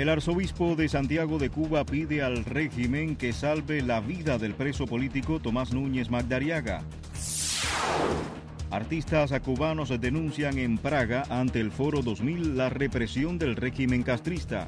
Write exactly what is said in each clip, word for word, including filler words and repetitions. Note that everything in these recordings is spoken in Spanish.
El arzobispo de Santiago de Cuba pide al régimen que salve la vida del preso político Tomás Núñez Magdariaga. Artistas cubanos denuncian en Praga ante el Foro dos mil la represión del régimen castrista.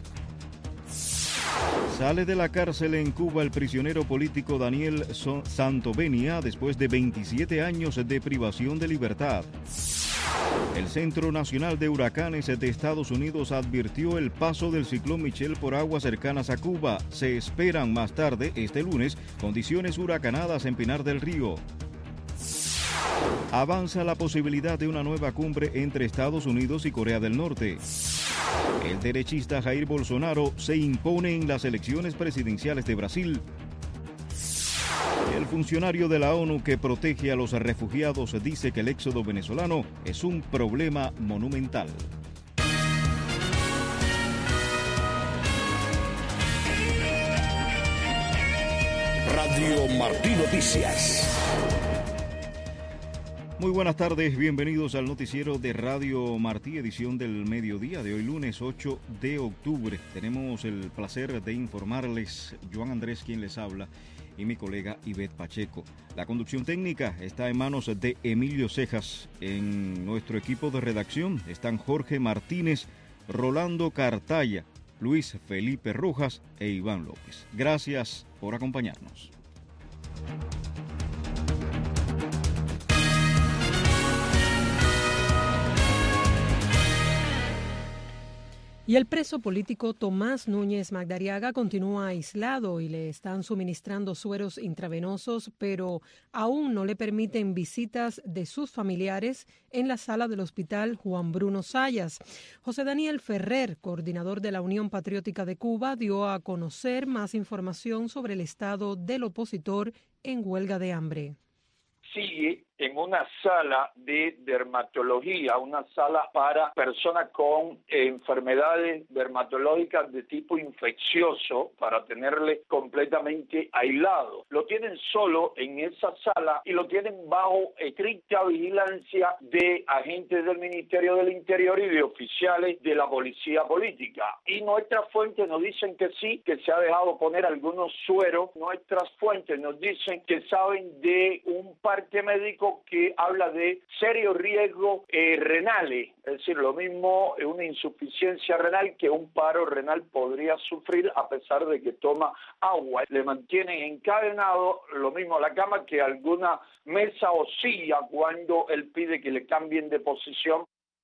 Sale de la cárcel en Cuba el prisionero político Daniel Santovenia después de veintisiete años de privación de libertad. El Centro Nacional de Huracanes de Estados Unidos advirtió el paso del ciclón Michelle por aguas cercanas a Cuba. Se esperan más tarde, este lunes, condiciones huracanadas en Pinar del Río. Avanza la posibilidad de una nueva cumbre entre Estados Unidos y Corea del Norte. El derechista Jair Bolsonaro se impone en las elecciones presidenciales de Brasil. El funcionario de la ONU que protege a los refugiados dice que el éxodo venezolano es un problema monumental. Radio Martí Noticias. Muy buenas tardes, bienvenidos al noticiero de Radio Martí, edición del mediodía de hoy lunes ocho de octubre. Tenemos el placer de informarles, Joan Andrés quien les habla y mi colega Ivette Pacheco. La conducción técnica está en manos de Emilio Cejas. En nuestro equipo de redacción están Jorge Martínez, Rolando Cartaya, Luis Felipe Rojas e Iván López. Gracias por acompañarnos. Y el preso político Tomás Núñez Magdariaga continúa aislado y le están suministrando sueros intravenosos, pero aún no le permiten visitas de sus familiares en la sala del Hospital Juan Bruno Zayas. José Daniel Ferrer, coordinador de la Unión Patriótica de Cuba, dio a conocer más información sobre el estado del opositor en huelga de hambre. Sigue en una sala de dermatología, una sala para personas con enfermedades dermatológicas de tipo infeccioso, para tenerle completamente aislado. Lo tienen solo en esa sala y lo tienen bajo estricta vigilancia de agentes del Ministerio del Interior y de oficiales de la policía política. Y nuestras fuentes nos dicen que sí, que se ha dejado poner algunos sueros. Nuestras fuentes nos dicen que saben de un parte médico que habla de serios riesgos eh, renales, es decir, lo mismo una insuficiencia renal que un paro renal podría sufrir a pesar de que toma agua. Le mantienen encadenado, lo mismo a la cama, que alguna mesa o silla cuando él pide que le cambien de posición.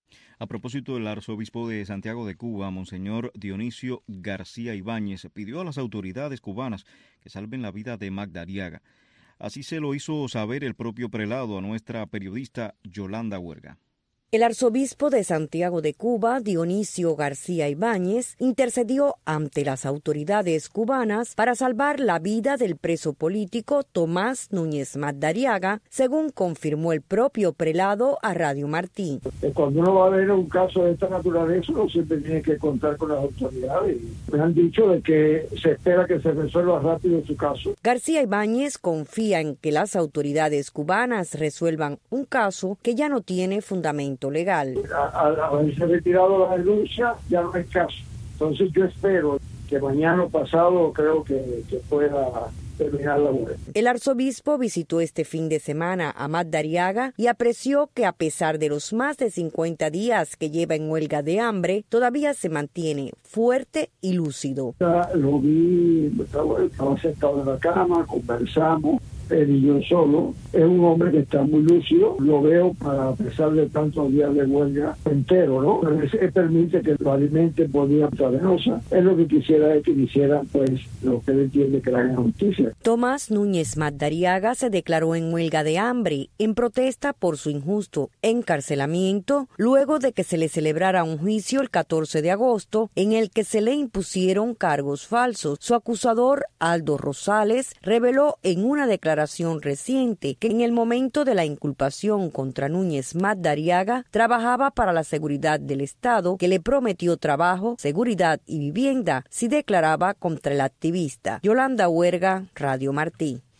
A propósito, el arzobispo de Santiago de Cuba, Monseñor Dionisio García Ibáñez, pidió a las autoridades cubanas que salven la vida de Magdariaga. Así se lo hizo saber el propio prelado a nuestra periodista Yolanda Huerga. El arzobispo de Santiago de Cuba, Dionisio García Ibáñez, intercedió ante las autoridades cubanas para salvar la vida del preso político Tomás Núñez Magdariaga, según confirmó el propio prelado a Radio Martí. Cuando uno va a ver un caso de esta naturaleza, uno siempre tiene que contar con las autoridades. Me han dicho de que se espera que se resuelva rápido su caso. García Ibáñez confía en que las autoridades cubanas resuelvan un caso que ya no tiene fundamento legal. Al haberse retirado la denuncia, ya no hay caso. Entonces yo espero que mañana o pasado creo que, que pueda terminar la huelga. El arzobispo visitó este fin de semana a Magdariaga y apreció que a pesar de los más de cincuenta días que lleva en huelga de hambre, todavía se mantiene fuerte y lúcido. Lo vi, estaba, estaba sentado en la cama, conversamos, él y yo solo. Es un hombre que está muy lúcido, lo veo, para a pesar de tantos días de huelga, entero, ¿no? Pero ese permite que lo alimente por vía intravenosa. Es lo que quisiera es que hiciera, pues, lo que él entiende que la justicia. Tomás Núñez Magdariaga se declaró en huelga de hambre en protesta por su injusto encarcelamiento, luego de que se le celebrara un juicio el catorce de agosto en el que se le impusieron cargos falsos. Su acusador, Aldo Rosales, reveló en una declaración reciente que en el momento de la inculpación contra Núñez Magdariaga trabajaba para la seguridad del Estado, que le prometió trabajo, seguridad y vivienda si declaraba contra el activista. Yolanda Huerga, Radio Martí.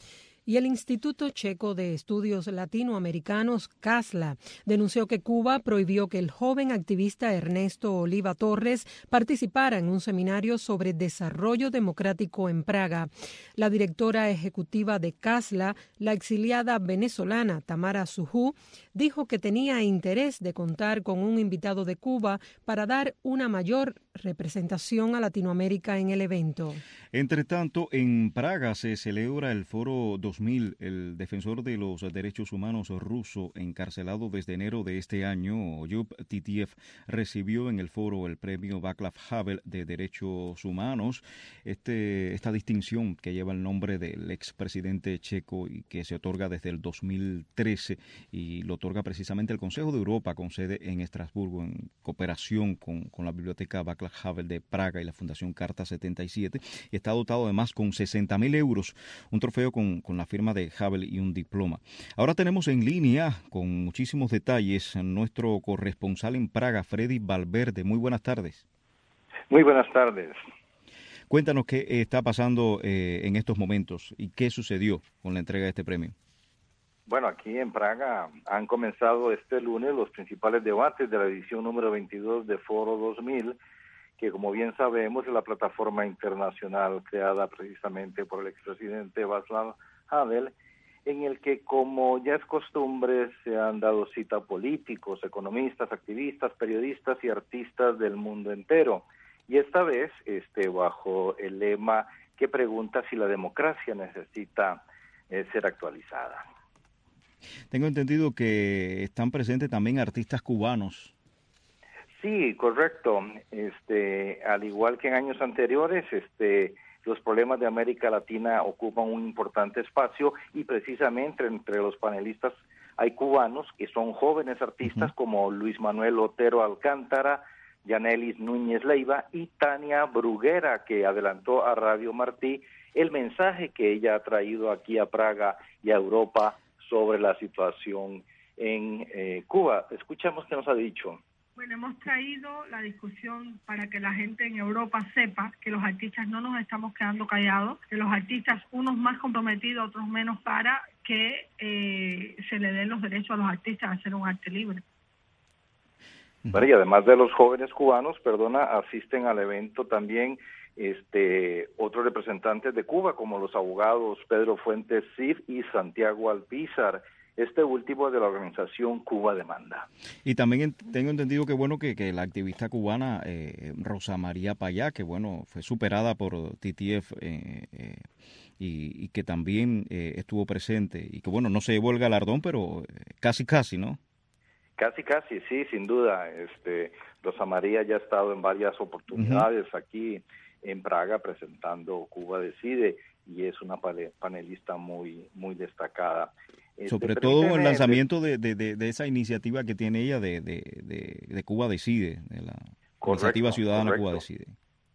Y el Instituto Checo de Estudios Latinoamericanos, CASLA, denunció que Cuba prohibió que el joven activista Ernesto Oliva Torres participara en un seminario sobre desarrollo democrático en Praga. La directora ejecutiva de CASLA, la exiliada venezolana Tamara Sujú, dijo que tenía interés de contar con un invitado de Cuba para dar una mayor representación a Latinoamérica en el evento. Entre tanto, en Praga se celebra el Foro dos mil. El defensor de los derechos humanos ruso, encarcelado desde enero de este año, Oyub Titiev, recibió en el foro el premio Václav Havel de Derechos Humanos, este, esta distinción que lleva el nombre del expresidente checo y que se otorga desde el dos mil trece y lo otorga precisamente el Consejo de Europa con sede en Estrasburgo en cooperación con, con la Biblioteca Václav Havel de Praga y la Fundación Carta setenta y siete. Y está dotado además con sesenta mil euros, un trofeo con, con la firma de Havel y un diploma. Ahora tenemos en línea con muchísimos detalles a nuestro corresponsal en Praga, Freddy Valverde. Muy buenas tardes. Muy buenas tardes. Cuéntanos qué está pasando eh, en estos momentos y qué sucedió con la entrega de este premio. Bueno, aquí en Praga han comenzado este lunes los principales debates de la edición número veintidós de Foro dos mil, que como bien sabemos es la plataforma internacional creada precisamente por el expresidente Václav Havel, en el que, como ya es costumbre, se han dado cita políticos, economistas, activistas, periodistas y artistas del mundo entero. Y esta vez, este, bajo el lema que pregunta si la democracia necesita eh, ser actualizada. Tengo entendido que están presentes también artistas cubanos. Sí, correcto. Este, al igual que en años anteriores, este, los problemas de América Latina ocupan un importante espacio y precisamente entre los panelistas hay cubanos que son jóvenes artistas uh-huh. como Luis Manuel Otero Alcántara, Yanelis Núñez Leiva y Tania Bruguera, que adelantó a Radio Martí el mensaje que ella ha traído aquí a Praga y a Europa sobre la situación en eh, Cuba. Escuchemos qué nos ha dicho. Bueno, hemos traído la discusión para que la gente en Europa sepa que los artistas no nos estamos quedando callados, que los artistas, unos más comprometidos, otros menos, para que eh, se le den los derechos a los artistas a hacer un arte libre. Bueno, y además de los jóvenes cubanos, perdona, asisten al evento también este otros representantes de Cuba, como los abogados Pedro Fuentes Cid y Santiago Alpizar, este último de la organización Cuba Demanda. Y también tengo entendido que bueno que, que la activista cubana eh, Rosa María Payá, que bueno fue superada por Titiev eh, eh, y, y que también eh, estuvo presente y que bueno no se llevó el galardón, pero casi casi, ¿no? Casi casi, sí, sin duda. Este Rosa María ya ha estado en varias oportunidades uh-huh. aquí en Praga presentando Cuba Decide y es una panelista muy muy destacada. Sobre este, todo el lanzamiento de, de, de, de esa iniciativa que tiene ella de, de, de, de Cuba Decide, de la correcto, iniciativa ciudadana correcto. Cuba Decide.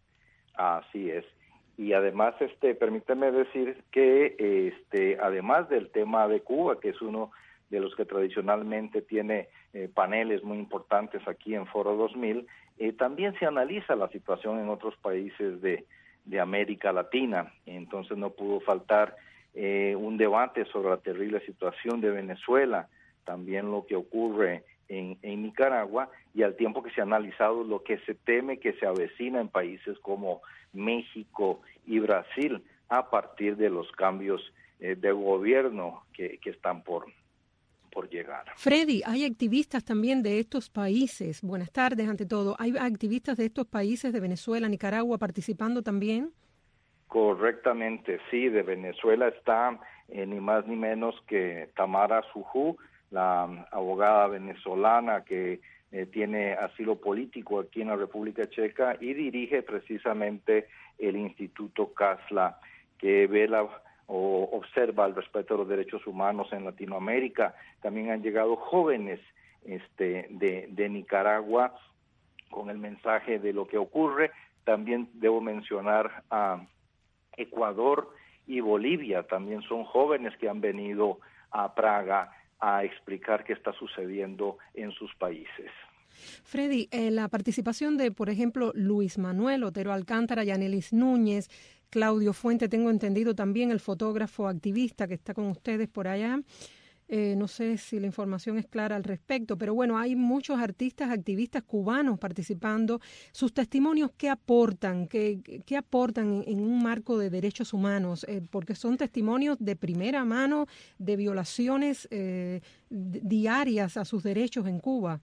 Así es. Y además, este, permíteme decir que este, además del tema de Cuba, que es uno de los que tradicionalmente tiene eh, paneles muy importantes aquí en Foro dos mil, eh, también se analiza la situación en otros países de, de América Latina. Entonces no pudo faltar Eh, un debate sobre la terrible situación de Venezuela, también lo que ocurre en, en Nicaragua, y al tiempo que se ha analizado lo que se teme que se avecina en países como México y Brasil a partir de los cambios eh, de gobierno que, que están por, por llegar. Freddy, hay activistas también de estos países. Buenas tardes, ante todo. ¿Hay activistas de estos países, de Venezuela, Nicaragua, participando también? Correctamente, sí, de Venezuela está eh, ni más ni menos que Tamara Sujú, la um, abogada venezolana que eh, tiene asilo político aquí en la República Checa y dirige precisamente el Instituto CASLA, que vela o observa el respeto de los derechos humanos en Latinoamérica. También han llegado jóvenes este, de, de Nicaragua con el mensaje de lo que ocurre. También debo mencionar a Ecuador y Bolivia, también son jóvenes que han venido a Praga a explicar qué está sucediendo en sus países. Freddy, eh, la participación de, por ejemplo, Luis Manuel Otero Alcántara, Yanelis Núñez, Claudio Fuente, tengo entendido también el fotógrafo activista que está con ustedes por allá. Eh, no sé si la información es clara al respecto, pero bueno, hay muchos artistas, activistas cubanos participando. Sus testimonios, ¿qué aportan? ¿Qué, qué aportan en, en un marco de derechos humanos? Eh, porque son testimonios de primera mano de violaciones eh, diarias a sus derechos en Cuba.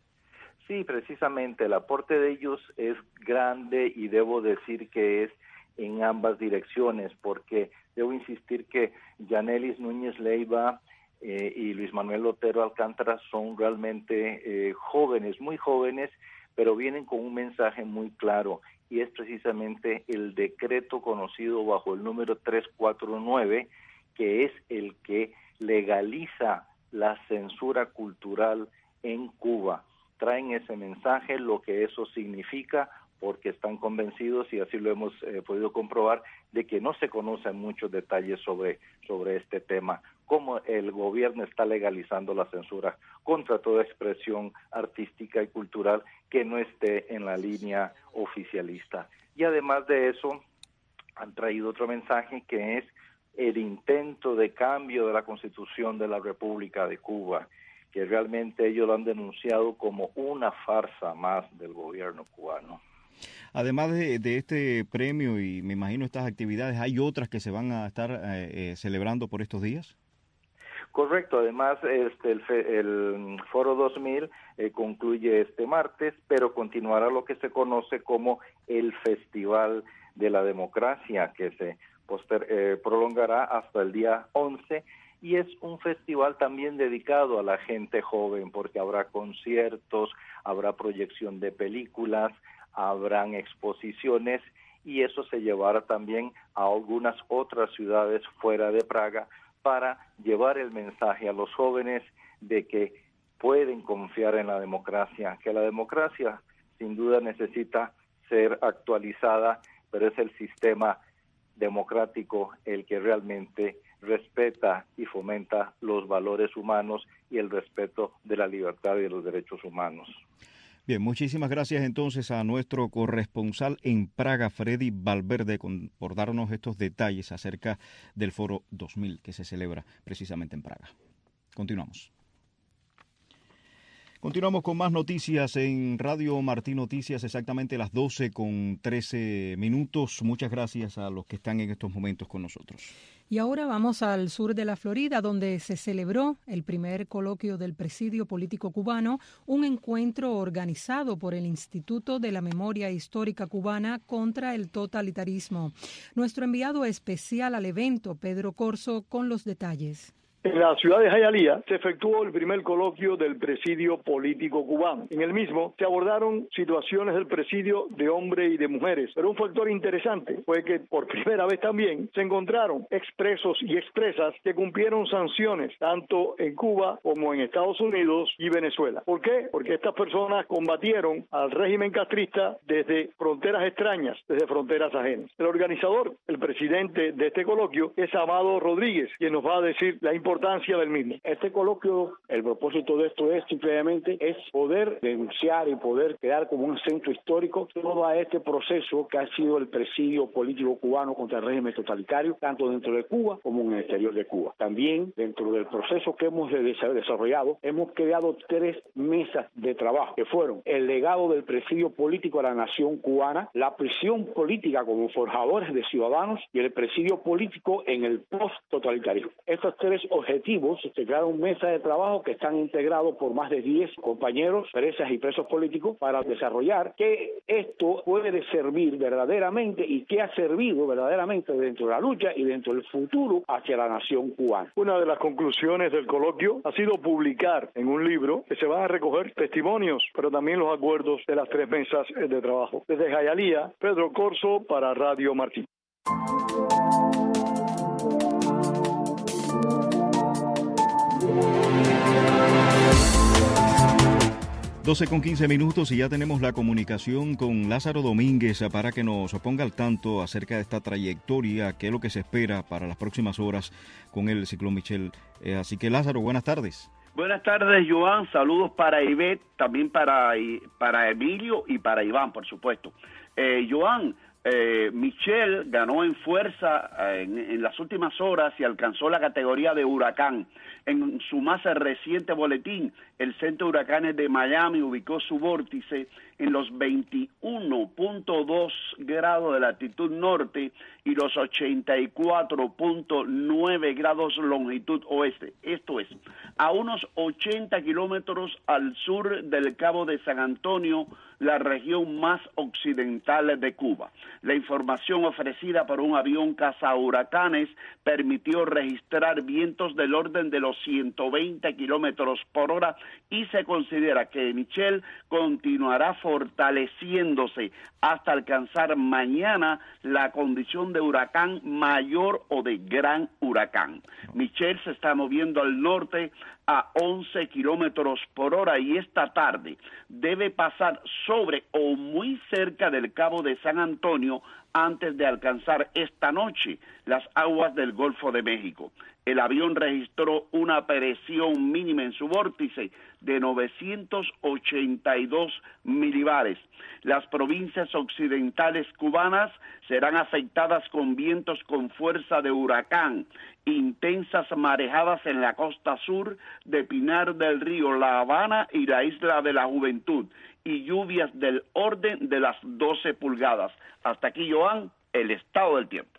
Sí, precisamente, el aporte de ellos es grande y debo decir que es en ambas direcciones, porque debo insistir que Yanelis Núñez Leiva Eh, y Luis Manuel Otero Alcántara son realmente eh, jóvenes, muy jóvenes, pero vienen con un mensaje muy claro, y es precisamente el decreto conocido bajo el número trescientos cuarenta y nueve, que es el que legaliza la censura cultural en Cuba. Traen ese mensaje, lo que eso significa, porque están convencidos, y así lo hemos eh, podido comprobar, de que no se conocen muchos detalles sobre, sobre este tema, cómo el gobierno está legalizando la censura contra toda expresión artística y cultural que no esté en la línea oficialista. Y además de eso, han traído otro mensaje que es el intento de cambio de la Constitución de la República de Cuba, que realmente ellos lo han denunciado como una farsa más del gobierno cubano. Además de, de este premio y me imagino estas actividades, ¿hay otras que se van a estar eh, eh, celebrando por estos días? Correcto, además este el, el Foro dos mil eh, concluye este martes, pero continuará lo que se conoce como el Festival de la Democracia, que se poster, eh, prolongará hasta el día once, y es un festival también dedicado a la gente joven, porque habrá conciertos, habrá proyección de películas, habrán exposiciones, y eso se llevará también a algunas otras ciudades fuera de Praga para llevar el mensaje a los jóvenes de que pueden confiar en la democracia, que la democracia sin duda necesita ser actualizada, pero es el sistema democrático el que realmente respeta y fomenta los valores humanos y el respeto de la libertad y de los derechos humanos. Bien, muchísimas gracias entonces a nuestro corresponsal en Praga, Freddy Valverde, con, por darnos estos detalles acerca del Foro dos mil que se celebra precisamente en Praga. Continuamos. Continuamos con más noticias en Radio Martí Noticias, exactamente las doce con trece minutos. Muchas gracias a los que están en estos momentos con nosotros. Y ahora vamos al sur de la Florida, donde se celebró el primer coloquio del Presidio Político Cubano, un encuentro organizado por el Instituto de la Memoria Histórica Cubana contra el Totalitarismo. Nuestro enviado especial al evento, Pedro Corso, con los detalles. En la ciudad de Hialeah se efectuó el primer coloquio del Presidio Político Cubano. En el mismo se abordaron situaciones del presidio de hombres y de mujeres, pero un factor interesante fue que por primera vez también se encontraron expresos y expresas que cumplieron sanciones tanto en Cuba como en Estados Unidos y Venezuela. ¿Por qué? Porque estas personas combatieron al régimen castrista desde fronteras extrañas, desde fronteras ajenas. El organizador, el presidente de este coloquio, es Amado Rodríguez, quien nos va a decir la importancia importancia del mismo. Este coloquio, el propósito de esto es simplemente es poder denunciar y poder quedar como un centro histórico todo a este proceso que ha sido el presidio político cubano contra el régimen totalitario, tanto dentro de Cuba como en el exterior de Cuba. También dentro del proceso que hemos desarrollado, hemos creado tres mesas de trabajo, que fueron el legado del presidio político a la nación cubana, la prisión política como forjadores de ciudadanos y el presidio político en el post-totalitarismo. Estos tres objetivos se crearon mesas de trabajo que están integrados por más de diez compañeros, presas y presos políticos para desarrollar que esto puede servir verdaderamente y que ha servido verdaderamente dentro de la lucha y dentro del futuro hacia la nación cubana. Una de las conclusiones del coloquio ha sido publicar en un libro que se van a recoger testimonios, pero también los acuerdos de las tres mesas de trabajo. Desde Hialeah, Pedro Corso para Radio Martí. doce con quince minutos y ya tenemos la comunicación con Lázaro Domínguez para que nos ponga al tanto acerca de esta trayectoria, qué es lo que se espera para las próximas horas con el ciclón Michelle. Eh, así que Lázaro, buenas tardes. Buenas tardes, Joan. Saludos para Ivette, también para, para Emilio y para Iván, por supuesto. Eh, Joan, Eh, Michelle ganó en fuerza eh, en, en las últimas horas y alcanzó la categoría de huracán. En su más reciente boletín, el Centro de Huracanes de Miami ubicó su vórtice en los veintiuno punto dos grados de latitud norte y los ochenta y cuatro punto nueve grados longitud oeste. Esto es, a unos ochenta kilómetros al sur del Cabo de San Antonio, la región más occidental de Cuba. La información ofrecida por un avión cazahuracanes permitió registrar vientos del orden de los ciento veinte kilómetros por hora y se considera que Michelle continuará fortaleciéndose hasta alcanzar mañana la condición de huracán mayor o de gran huracán. Michelle se está moviendo al norte a once kilómetros por hora y esta tarde debe pasar sobre o muy cerca del Cabo de San Antonio antes de alcanzar esta noche las aguas del Golfo de México. El avión registró una presión mínima en su vórtice de novecientos ochenta y dos milibares. Las provincias occidentales cubanas serán afectadas con vientos con fuerza de huracán, intensas marejadas en la costa sur de Pinar del Río, La Habana y la Isla de la Juventud, y lluvias del orden de las doce pulgadas. Hasta aquí, Joan, el estado del tiempo.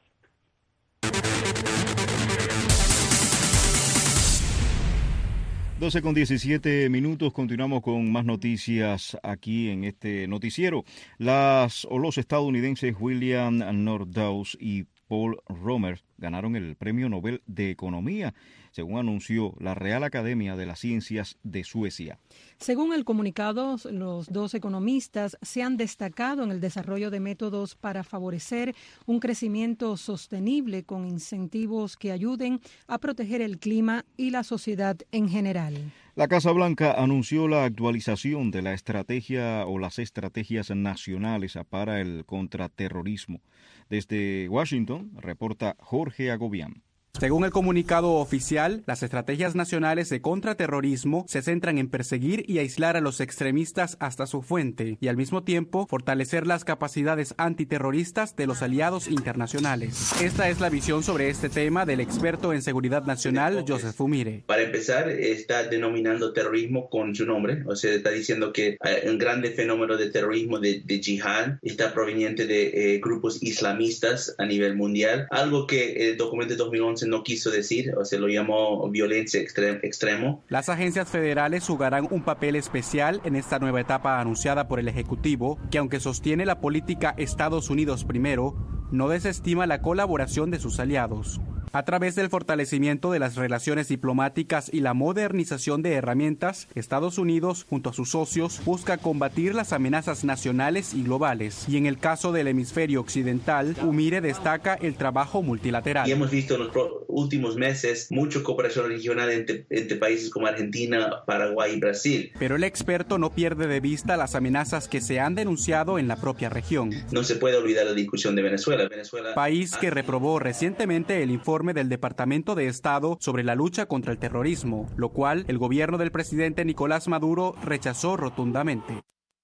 doce con diecisiete minutos, continuamos con más noticias aquí en este noticiero. Las o los estadounidenses William Nordhaus y Paul Romer ganaron el Premio Nobel de Economía, según anunció la Real Academia de las Ciencias de Suecia. Según el comunicado, los dos economistas se han destacado en el desarrollo de métodos para favorecer un crecimiento sostenible con incentivos que ayuden a proteger el clima y la sociedad en general. La Casa Blanca anunció la actualización de la estrategia o las estrategias nacionales para el contraterrorismo. Desde Washington, reporta Jorge Agobián. Según el comunicado oficial, las estrategias nacionales de contraterrorismo se centran en perseguir y aislar a los extremistas hasta su fuente y al mismo tiempo fortalecer las capacidades antiterroristas de los aliados internacionales. Esta es la visión sobre este tema del experto en seguridad nacional, Joseph Umire. Para empezar, está denominando terrorismo con su nombre, o sea, está diciendo que un grande fenómeno de terrorismo de, de yihad está proveniente de eh, grupos islamistas a nivel mundial, algo que el documento de dos mil once no quiso decir, o se lo llamó violencia extrem- extremo. Las agencias federales jugarán un papel especial en esta nueva etapa anunciada por el Ejecutivo, que aunque sostiene la política Estados Unidos primero, no desestima la colaboración de sus aliados. A través del fortalecimiento de las relaciones diplomáticas y la modernización de herramientas, Estados Unidos, junto a sus socios, busca combatir las amenazas nacionales y globales. Y en el caso del hemisferio occidental, Umire destaca el trabajo multilateral. Y hemos visto en los últimos meses mucha cooperación regional entre, entre países como Argentina, Paraguay y Brasil. Pero el experto no pierde de vista las amenazas que se han denunciado en la propia región. No se puede olvidar la discusión de Venezuela. Venezuela país que reprobó recientemente el informe del Departamento de Estado sobre la lucha contra el terrorismo, lo cual el gobierno del presidente Nicolás Maduro rechazó rotundamente.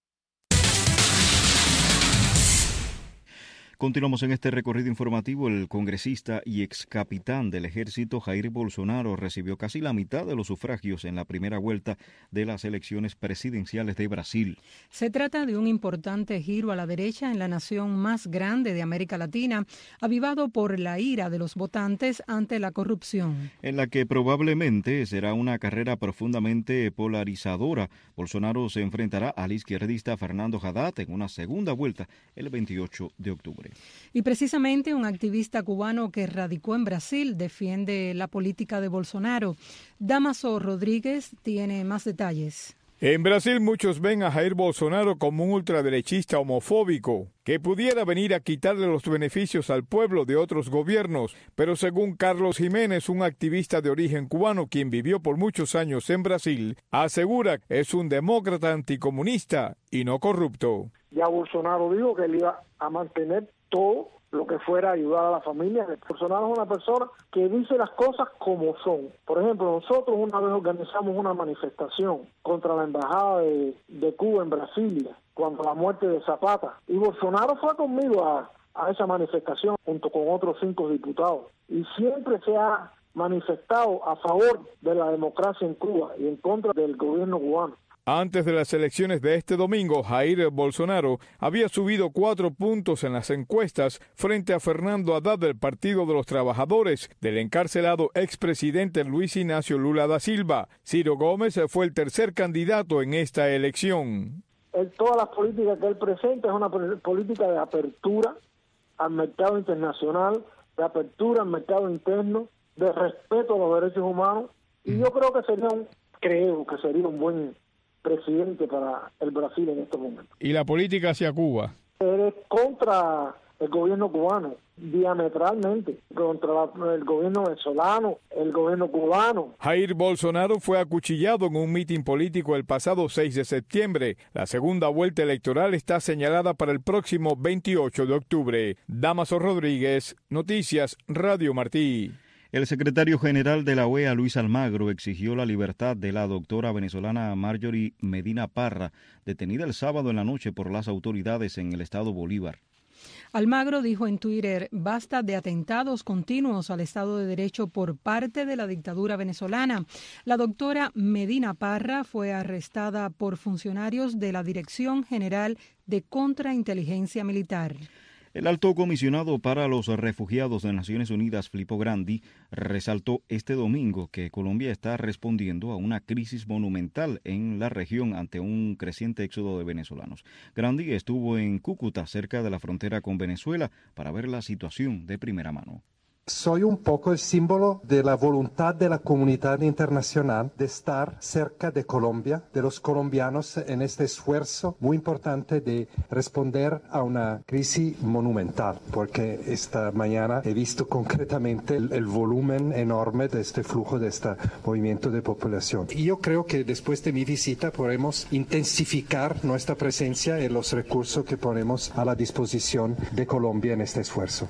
Continuamos en este recorrido informativo. El congresista y ex capitán del ejército Jair Bolsonaro recibió casi la mitad de los sufragios en la primera vuelta de las elecciones presidenciales de Brasil. Se trata de un importante giro a la derecha en la nación más grande de América Latina, avivado por la ira de los votantes ante la corrupción. En la que probablemente será una carrera profundamente polarizadora. Bolsonaro se enfrentará al izquierdista Fernando Haddad en una segunda vuelta el veintiocho de octubre. Y precisamente un activista cubano que radicó en Brasil defiende la política de Bolsonaro. Damaso Rodríguez tiene más detalles. En Brasil muchos ven a Jair Bolsonaro como un ultraderechista homofóbico que pudiera venir a quitarle los beneficios al pueblo de otros gobiernos, pero según Carlos Jiménez, un activista de origen cubano quien vivió por muchos años en Brasil, asegura que es un demócrata anticomunista y no corrupto. Ya Bolsonaro dijo que él iba a mantener todo lo que fuera ayudar a la familia. Bolsonaro es una persona que dice las cosas como son. Por ejemplo, nosotros una vez organizamos una manifestación contra la embajada de, de Cuba en Brasilia, cuando la muerte de Zapata, y Bolsonaro fue conmigo a, a esa manifestación junto con otros cinco diputados y siempre se ha manifestado a favor de la democracia en Cuba y en contra del gobierno cubano. Antes de las elecciones de este domingo, Jair Bolsonaro había subido cuatro puntos en las encuestas frente a Fernando Haddad del Partido de los Trabajadores, del encarcelado expresidente Luis Ignacio Lula da Silva. Ciro Gómez fue el tercer candidato en esta elección. Él, todas las políticas que él presenta es una política de apertura al mercado internacional, de apertura al mercado interno, de respeto a los derechos humanos, y yo creo que sería un, creo que sería un buen presidente para el Brasil en este momento. ¿Y la política hacia Cuba? Él es contra el gobierno cubano, diametralmente, contra la, el gobierno venezolano, el gobierno cubano. Jair Bolsonaro fue acuchillado en un mitin político el pasado seis de septiembre. La segunda vuelta electoral está señalada para el próximo veintiocho de octubre. Damaso Rodríguez, Noticias Radio Martí. El secretario general de la O E A, Luis Almagro, exigió la libertad de la doctora venezolana Marjorie Medina Parra, detenida el sábado en la noche por las autoridades en el estado Bolívar. Almagro dijo en Twitter: basta de atentados continuos al Estado de Derecho por parte de la dictadura venezolana. La doctora Medina Parra fue arrestada por funcionarios de la Dirección General de Contrainteligencia Militar. El alto comisionado para los refugiados de Naciones Unidas, Filippo Grandi, resaltó este domingo que Colombia está respondiendo a una crisis monumental en la región ante un creciente éxodo de venezolanos. Grandi estuvo en Cúcuta, cerca de la frontera con Venezuela, para ver la situación de primera mano. Soy un poco el símbolo de la voluntad de la comunidad internacional de estar cerca de Colombia, de los colombianos en este esfuerzo muy importante de responder a una crisis monumental, porque esta mañana he visto concretamente el, el volumen enorme de este flujo, de este movimiento de población. Y yo creo que después de mi visita podremos intensificar nuestra presencia y los recursos que ponemos a la disposición de Colombia en este esfuerzo.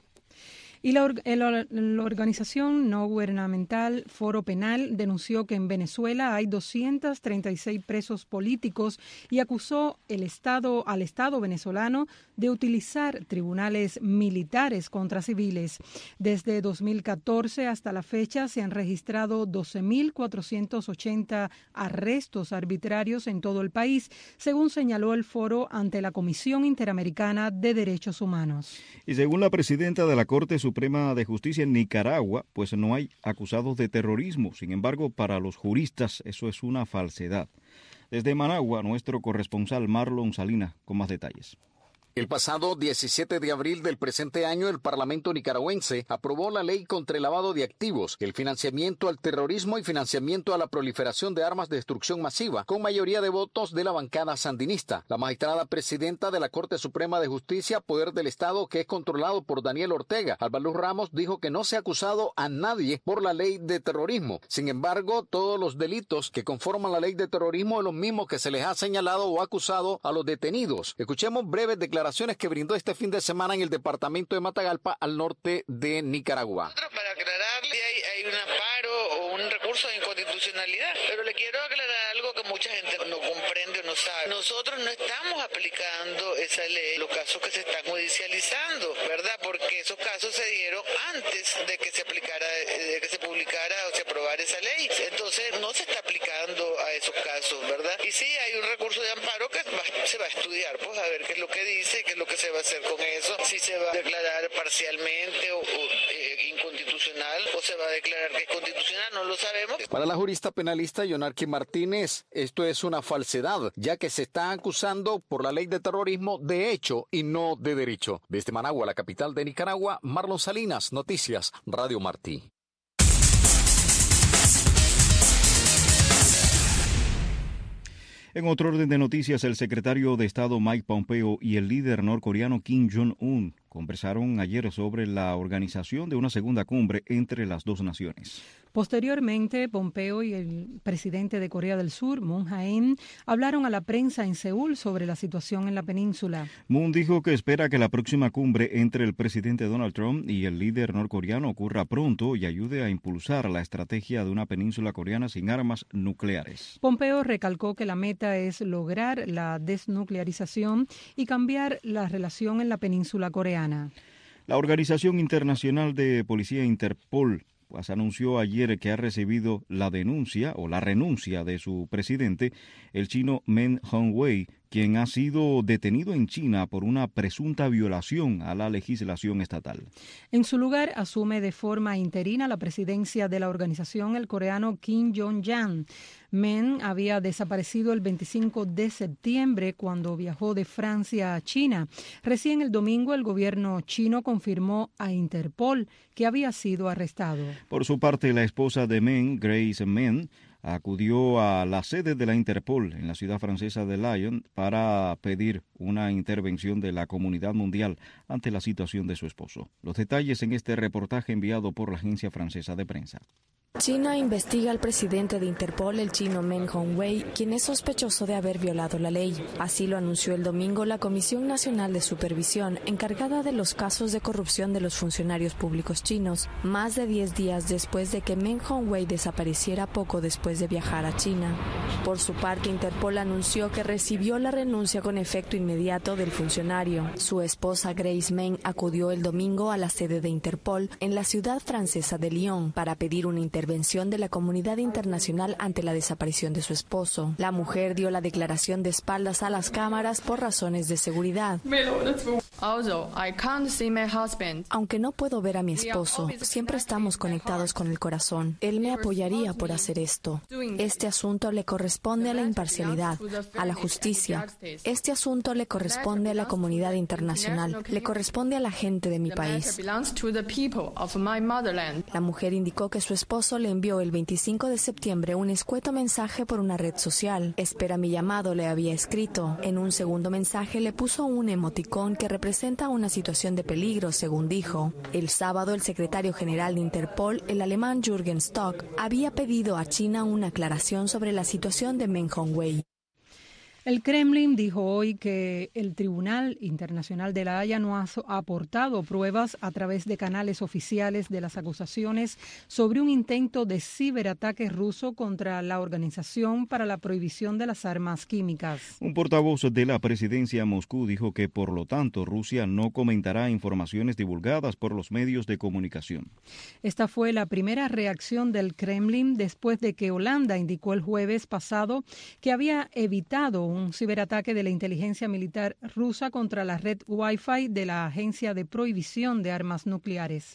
Y la, or- el, la organización no gubernamental Foro Penal denunció que en Venezuela hay doscientos treinta y seis presos políticos y acusó el Estado, al Estado venezolano de utilizar tribunales militares contra civiles. Desde dos mil catorce hasta la fecha se han registrado doce mil cuatrocientos ochenta arrestos arbitrarios en todo el país, según señaló el foro ante la Comisión Interamericana de Derechos Humanos. Y según la presidenta de la Corte Suprema de Justicia en Nicaragua, pues no hay acusados de terrorismo. Sin embargo, para los juristas eso es una falsedad. Desde Managua, nuestro corresponsal Marlon Salinas con más detalles. El pasado diecisiete de abril del presente año, el Parlamento nicaragüense aprobó la ley contra el lavado de activos, el financiamiento al terrorismo y financiamiento a la proliferación de armas de destrucción masiva, con mayoría de votos de la bancada sandinista. La magistrada presidenta de la Corte Suprema de Justicia, Poder del Estado, que es controlado por Daniel Ortega, Alba Luz Ramos, dijo que no se ha acusado a nadie por la ley de terrorismo. Sin embargo, todos los delitos que conforman la ley de terrorismo son los mismos que se les ha señalado o acusado a los detenidos. Escuchemos breves declaraciones que brindó este fin de semana en el departamento de Matagalpa, al norte de Nicaragua. Para aclararle, hay, hay un amparo o un recurso de inconstitucionalidad, pero le quiero aclarar algo que mucha gente no comprende o no sabe. Nosotros no estamos aplicando esa ley, los casos que se están judicializando, ¿verdad? Porque esos casos se dieron antes de que se aplicara, de que se publicara o se aprobara esa ley. Entonces no se está aplicando a esos casos, ¿verdad? Y sí, hay un recurso de amparo que va, se va a estudiar, pues a ver qué es lo que dice, qué es lo que se va a hacer con eso, si se va a declarar parcialmente o, o eh, inconstitucional o se va a declarar que es constitucional, no lo sabemos. Para la jurista penalista Yonarqui Martínez, esto es una falsedad, ya que se está acusando por la ley de terrorismo de hecho y no de derecho. Desde Managua, la capital de Nicaragua, Marlon Salinas, Noticias Radio Martí. En otro orden de noticias, el secretario de Estado Mike Pompeo y el líder norcoreano Kim Jong-un conversaron ayer sobre la organización de una segunda cumbre entre las dos naciones. Posteriormente, Pompeo y el presidente de Corea del Sur, Moon Jae-in, hablaron a la prensa en Seúl sobre la situación en la península. Moon dijo que espera que la próxima cumbre entre el presidente Donald Trump y el líder norcoreano ocurra pronto y ayude a impulsar la estrategia de una península coreana sin armas nucleares. Pompeo recalcó que la meta es lograr la desnuclearización y cambiar la relación en la península coreana. coreana. La Organización Internacional de Policía Interpol pues, anunció ayer que ha recibido la denuncia o la renuncia de su presidente, el chino Meng Hongwei, quien ha sido detenido en China por una presunta violación a la legislación estatal. En su lugar, asume de forma interina la presidencia de la organización el coreano Kim Jong-un. Meng había desaparecido el veinticinco de septiembre cuando viajó de Francia a China. Recién el domingo el gobierno chino confirmó a Interpol que había sido arrestado. Por su parte, la esposa de Meng, Grace Meng, acudió a la sede de la Interpol en la ciudad francesa de Lyon para pedir una intervención de la comunidad mundial ante la situación de su esposo. Los detalles en este reportaje enviado por la agencia francesa de prensa. China investiga al presidente de Interpol, el chino Meng Hongwei, quien es sospechoso de haber violado la ley. Así lo anunció el domingo la Comisión Nacional de Supervisión, encargada de los casos de corrupción de los funcionarios públicos chinos, más de diez días después de que Meng Hongwei desapareciera poco después de viajar a China. Por su parte, Interpol anunció que recibió la renuncia con efecto inmediato del funcionario. Su esposa Grace Meng acudió el domingo a la sede de Interpol en la ciudad francesa de Lyon para pedir una intervención intervención de la comunidad internacional ante la desaparición de su esposo. La mujer dio la declaración de espaldas a las cámaras por razones de seguridad. Aunque no puedo ver a mi esposo, siempre estamos conectados con el corazón. Él me apoyaría por hacer esto. Este asunto le corresponde a la imparcialidad, a la justicia. Este asunto le corresponde a la comunidad internacional, le corresponde a la gente de mi país. La mujer indicó que su esposo le envió el veinticinco de septiembre un escueto mensaje por una red social. Espera mi llamado, le había escrito. En un segundo mensaje le puso un emoticón que representa una situación de peligro, según dijo. El sábado, el secretario general de Interpol, el alemán Jürgen Stock, había pedido a China una aclaración sobre la situación de Meng Hongwei. El Kremlin dijo hoy que el Tribunal Internacional de La Haya no ha aportado pruebas a través de canales oficiales de las acusaciones sobre un intento de ciberataque ruso contra la Organización para la Prohibición de las Armas Químicas. Un portavoz de la presidencia Moscú dijo que, por lo tanto, Rusia no comentará informaciones divulgadas por los medios de comunicación. Esta fue la primera reacción del Kremlin después de que Holanda indicó el jueves pasado que había evitado un ciberataque de la inteligencia militar rusa contra la red Wi-Fi de la Agencia de Prohibición de Armas Nucleares.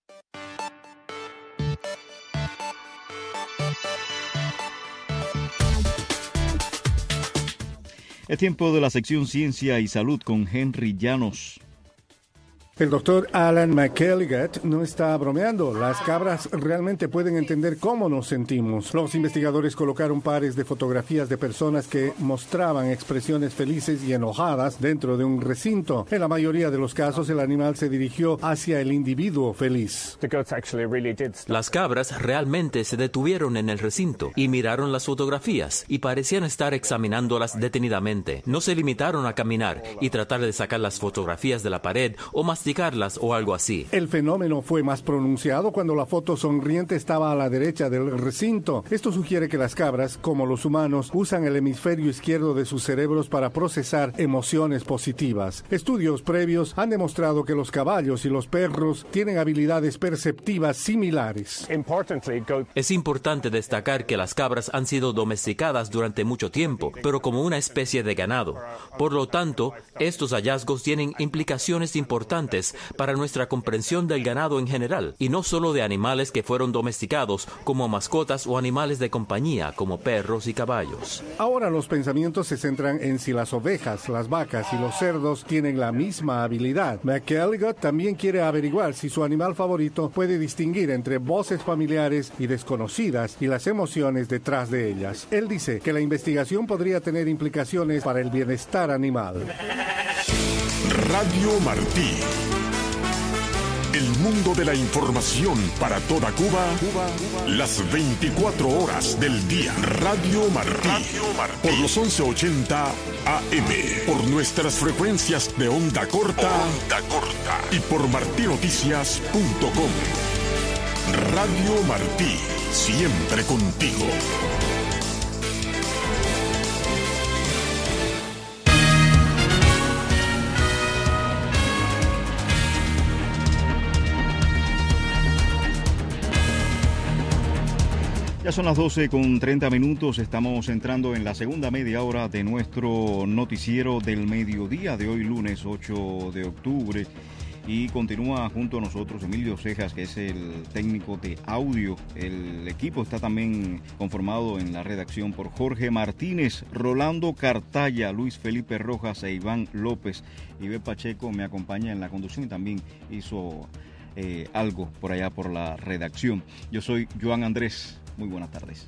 Es tiempo de la sección Ciencia y Salud con Henry Llanos. El doctor Alan McElligott no está bromeando. Las cabras realmente pueden entender cómo nos sentimos. Los investigadores colocaron pares de fotografías de personas que mostraban expresiones felices y enojadas dentro de un recinto. En la mayoría de los casos, el animal se dirigió hacia el individuo feliz. Las cabras realmente se detuvieron en el recinto y miraron las fotografías y parecían estar examinándolas detenidamente. No se limitaron a caminar y tratar de sacar las fotografías de la pared o más o algo así. El fenómeno fue más pronunciado cuando la foto sonriente estaba a la derecha del recinto. Esto sugiere que las cabras, como los humanos, usan el hemisferio izquierdo de sus cerebros para procesar emociones positivas. Estudios previos han demostrado que los caballos y los perros tienen habilidades perceptivas similares. Es importante destacar que las cabras han sido domesticadas durante mucho tiempo, pero como una especie de ganado. Por lo tanto, estos hallazgos tienen implicaciones importantes para nuestra comprensión del ganado en general, y no solo de animales que fueron domesticados como mascotas o animales de compañía como perros y caballos. Ahora los pensamientos se centran en si las ovejas, las vacas y los cerdos tienen la misma habilidad. McElligott también quiere averiguar si su animal favorito puede distinguir entre voces familiares y desconocidas y las emociones detrás de ellas. Él dice que la investigación podría tener implicaciones para el bienestar animal. Radio Martí. El mundo de la información para toda Cuba, Cuba, Cuba. Las veinticuatro horas del día. Radio Martí. Radio Martí. Por los once ochenta A M. Por nuestras frecuencias de onda corta. Onda corta. Y por martí noticias punto com. Radio Martí. Siempre contigo. Ya son las doce con treinta minutos, estamos entrando en la segunda media hora de nuestro noticiero del mediodía de hoy lunes ocho de octubre y continúa junto a nosotros Emilio Cejas, que es el técnico de audio. El equipo está también conformado en la redacción por Jorge Martínez, Rolando Cartaya, Luis Felipe Rojas e Iván López. Iber Pacheco me acompaña en la conducción y también hizo eh, algo por allá por la redacción. Yo soy Joan Andrés. Muy buenas tardes.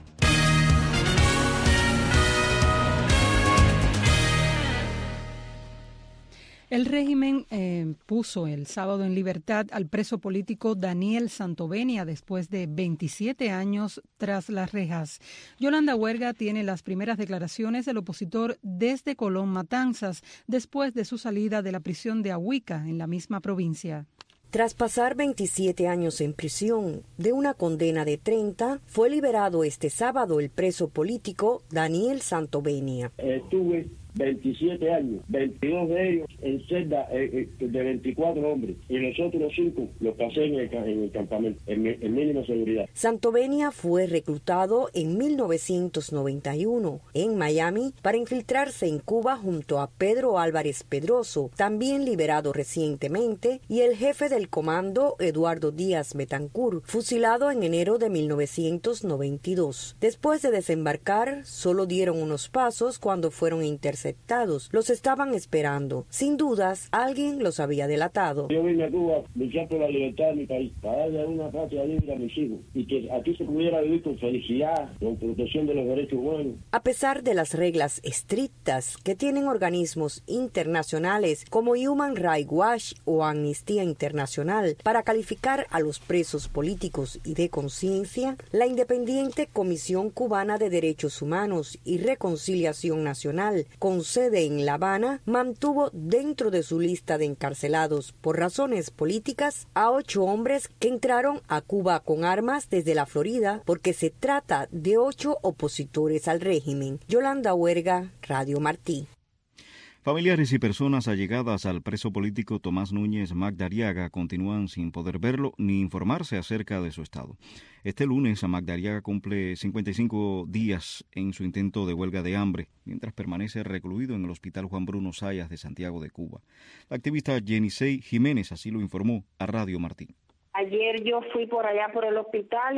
El régimen eh, puso el sábado en libertad al preso político Daniel Santovenia después de veintisiete años tras las rejas. Yolanda Huerga tiene las primeras declaraciones del opositor desde Colón Matanzas después de su salida de la prisión de Ahuica en la misma provincia. Tras pasar veintisiete años en prisión, de una condena de treinta, fue liberado este sábado el preso político Daniel Santovenia. Estuve veintisiete años, veintidós de ellos en celda eh, eh, de veinticuatro hombres y los otros cinco los pasé en el, en el campamento, en, en mínima seguridad. Santovenia fue reclutado en mil novecientos noventa y uno en Miami para infiltrarse en Cuba junto a Pedro Álvarez Pedroso, también liberado recientemente, y el jefe del comando Eduardo Díaz Betancourt, fusilado en enero de mil novecientos noventa y dos. Después de desembarcar, solo dieron unos pasos cuando fueron interceptados. Los estaban esperando. Sin dudas, alguien los había delatado. Yo vine a Cuba a luchar por la libertad de mi país, para darle una patria libre a mis hijos y que aquí se pudiera vivir con felicidad, con protección de los derechos humanos. A pesar de las reglas estrictas que tienen organismos internacionales como Human Rights Watch o Amnistía Internacional para calificar a los presos políticos y de conciencia, la independiente Comisión Cubana de Derechos Humanos y Reconciliación Nacional, con sede en La Habana, mantuvo dentro de su lista de encarcelados por razones políticas a ocho hombres que entraron a Cuba con armas desde la Florida porque se trata de ocho opositores al régimen. Yolanda Huerga, Radio Martí. Familiares y personas allegadas al preso político Tomás Núñez Magdariaga continúan sin poder verlo ni informarse acerca de su estado. Este lunes, Magdariaga cumple cincuenta y cinco días en su intento de huelga de hambre, mientras permanece recluido en el Hospital Juan Bruno Zayas de Santiago de Cuba. La activista Yenisei Jiménez así lo informó a Radio Martí. Ayer yo fui por allá por el hospital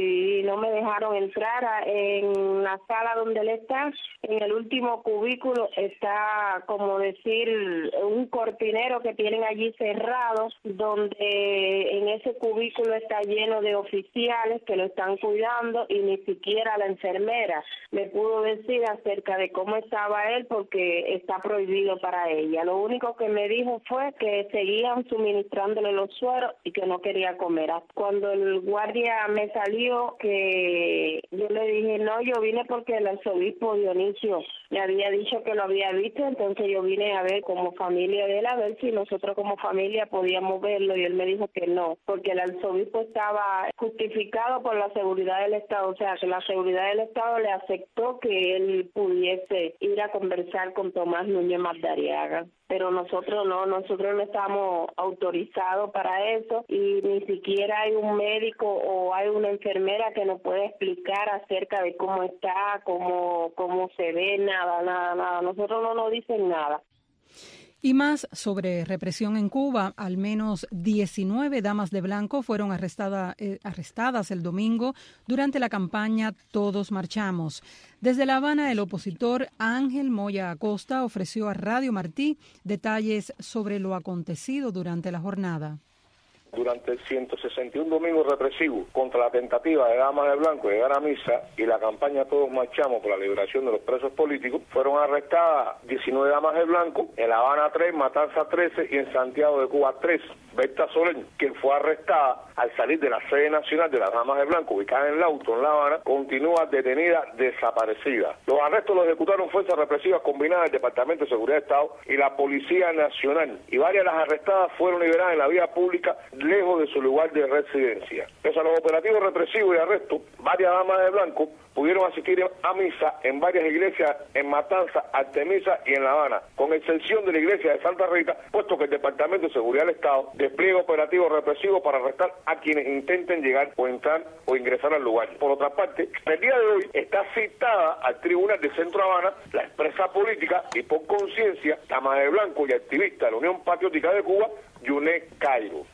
y no me dejaron entrar a, en la sala donde él está. En el último cubículo está, como decir, un cortinero que tienen allí cerrado, donde en ese cubículo está lleno de oficiales que lo están cuidando y ni siquiera la enfermera me pudo decir acerca de cómo estaba él porque está prohibido para ella. Lo único que me dijo fue que seguían suministrándole los sueros y que no quería comer. Cuando el guardia me salió, que yo le dije, no, yo vine porque el arzobispo Dionisio me había dicho que lo había visto, entonces yo vine a ver como familia de él, a ver si nosotros como familia podíamos verlo, y él me dijo que no, porque el arzobispo estaba justificado por la seguridad del Estado, o sea, que la seguridad del Estado le aceptó que él pudiese ir a conversar con Tomás Núñez Magdariaga. Pero nosotros no, nosotros no estamos autorizados para eso y ni siquiera hay un médico o hay una enfermera que nos pueda explicar acerca de cómo está, cómo, cómo se ve, nada, nada, nada. Nosotros no nos dicen nada. Y más sobre represión en Cuba, al menos diecinueve damas de blanco fueron arrestada, eh, arrestadas el domingo durante la campaña Todos Marchamos. Desde La Habana, el opositor Ángel Moya Acosta ofreció a Radio Martí detalles sobre lo acontecido durante la jornada. Durante el ciento sesenta y uno domingos represivos contra la tentativa de damas de blanco de llegar a misa y la campaña Todos Marchamos por la liberación de los presos políticos, fueron arrestadas diecinueve damas de blanco, en La Habana tres, Matanza trece y en Santiago de Cuba tres. Berta Soler, quien fue arrestada al salir de la sede nacional de las damas de blanco ubicada en Lauto, en La Habana, continúa detenida desaparecida. Los arrestos los ejecutaron fuerzas represivas combinadas del Departamento de Seguridad de Estado y la Policía Nacional, y varias de las arrestadas fueron liberadas en la vía pública lejos de su lugar de residencia. Pese a los operativos represivos y arrestos, varias damas de blanco pudieron asistir a misa en varias iglesias en Matanza, Artemisa y en La Habana, con excepción de la iglesia de Santa Rita, puesto que el Departamento de Seguridad del Estado despliegue operativo represivo para arrestar a quienes intenten llegar o entrar o ingresar al lugar. Por otra parte, el día de hoy está citada al Tribunal de Centro Habana la expresa política y por conciencia dama de blanco y activista de la Unión Patriótica de Cuba, Yunet Cairo.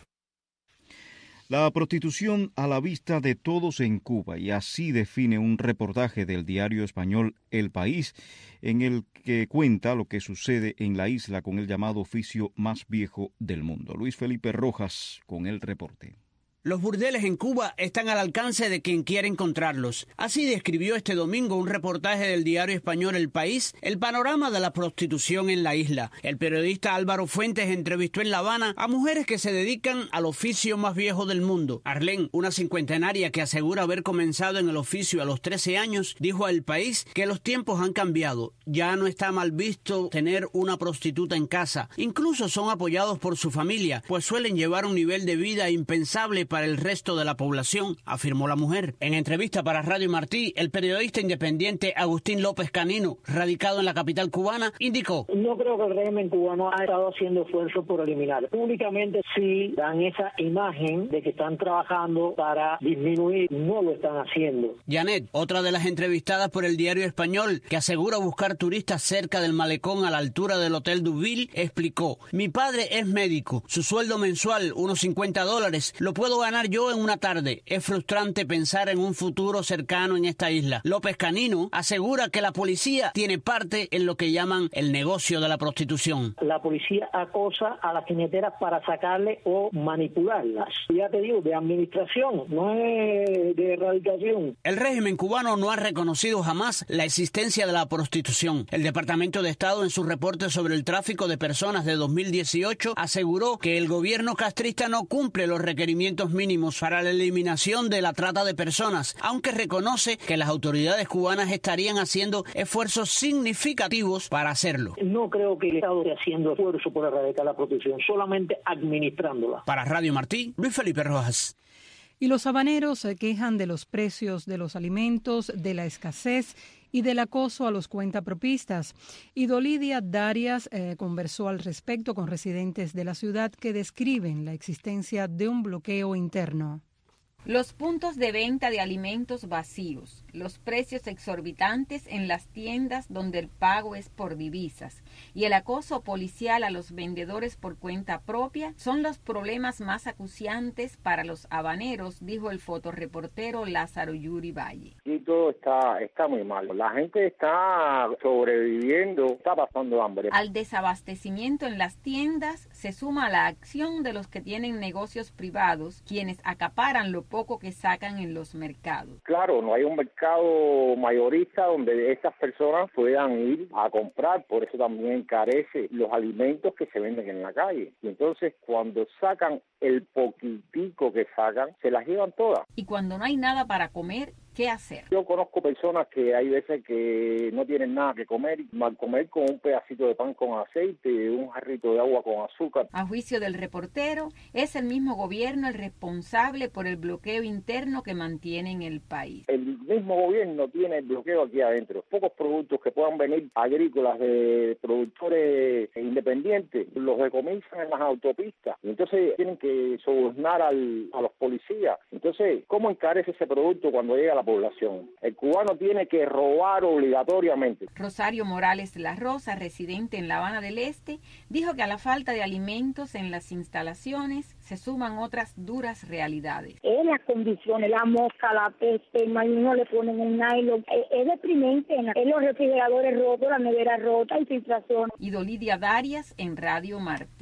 La prostitución a la vista de todos en Cuba, y así define un reportaje del diario español El País, en el que cuenta lo que sucede en la isla con el llamado oficio más viejo del mundo. Luis Felipe Rojas con el reporte. Los burdeles en Cuba están al alcance de quien quiera encontrarlos. Así describió este domingo un reportaje del diario español El País el panorama de la prostitución en la isla. El periodista Álvaro Fuentes entrevistó en La Habana a mujeres que se dedican al oficio más viejo del mundo. Arlén, una cincuentenaria que asegura haber comenzado en el oficio a los trece años, dijo a El País que los tiempos han cambiado. Ya no está mal visto tener una prostituta en casa. Incluso son apoyados por su familia, pues suelen llevar un nivel de vida impensable para el resto de la población, afirmó la mujer. En entrevista para Radio Martí, el periodista independiente Agustín López Canino, radicado en la capital cubana, indicó: No creo que el régimen cubano ha estado haciendo esfuerzos por eliminar. Públicamente sí dan esa imagen de que están trabajando para disminuir, no lo están haciendo. Janet, otra de las entrevistadas por el diario español, que asegura buscar turistas cerca del malecón a la altura del Hotel Duville, explicó: Mi padre es médico, su sueldo mensual, unos cincuenta dólares, lo puedo ganar yo en una tarde. Es frustrante pensar en un futuro cercano en esta isla. López Canino asegura que la policía tiene parte en lo que llaman el negocio de la prostitución. La policía acosa a las jineteras para sacarle o manipularlas. Ya te digo, de administración, no es de erradicación. El régimen cubano no ha reconocido jamás la existencia de la prostitución. El Departamento de Estado, en su reporte sobre el tráfico de personas de dos mil dieciocho, aseguró que el gobierno castrista no cumple los requerimientos mínimos para la eliminación de la trata de personas, aunque reconoce que las autoridades cubanas estarían haciendo esfuerzos significativos para hacerlo. No creo que el Estado esté haciendo esfuerzo por erradicar la prostitución, solamente administrándola. Para Radio Martí, Luis Felipe Rojas. Y los habaneros se quejan de los precios de los alimentos, de la escasez y del acoso a los cuentapropistas. Y Dolidia Darias eh, conversó al respecto con residentes de la ciudad que describen la existencia de un bloqueo interno. Los puntos de venta de alimentos vacíos, los precios exorbitantes en las tiendas donde el pago es por divisas y el acoso policial a los vendedores por cuenta propia son los problemas más acuciantes para los habaneros, dijo el fotoreportero Lázaro Yuri Valle. Y todo está, está muy mal. La gente está sobreviviendo, está pasando hambre. Al desabastecimiento en las tiendas se suma la acción de los que tienen negocios privados, quienes acaparan lo poco que sacan en los mercados. Claro, no hay un mercado mayorista donde estas personas puedan ir a comprar, por eso también encarece los alimentos que se venden en la calle. Y entonces cuando sacan el poquitico que sacan, se las llevan todas. Y cuando no hay nada para comer, ¿qué hacer? Yo conozco personas que hay veces que no tienen nada que comer, mal comer con un pedacito de pan con aceite, un jarrito de agua con azúcar. A juicio del reportero, es el mismo gobierno el responsable por el bloqueo interno que mantiene en el país. El mismo gobierno tiene el bloqueo aquí adentro. Pocos productos que puedan venir agrícolas de productores independientes los decomisan en las autopistas. Entonces tienen que sobornar al, a los policías. Entonces, ¿cómo encarece ese producto cuando llega a la población? El cubano tiene que robar obligatoriamente. Rosario Morales La Rosa, residente en La Habana del Este, dijo que a la falta de alimentos en las instalaciones se suman otras duras realidades. Es las condiciones, la mosca, la peste, el no le ponen un nylon, es, es deprimente, es los refrigeradores rotos, la nevera rota, infiltración. Y Dolidia Darias en Radio Martí.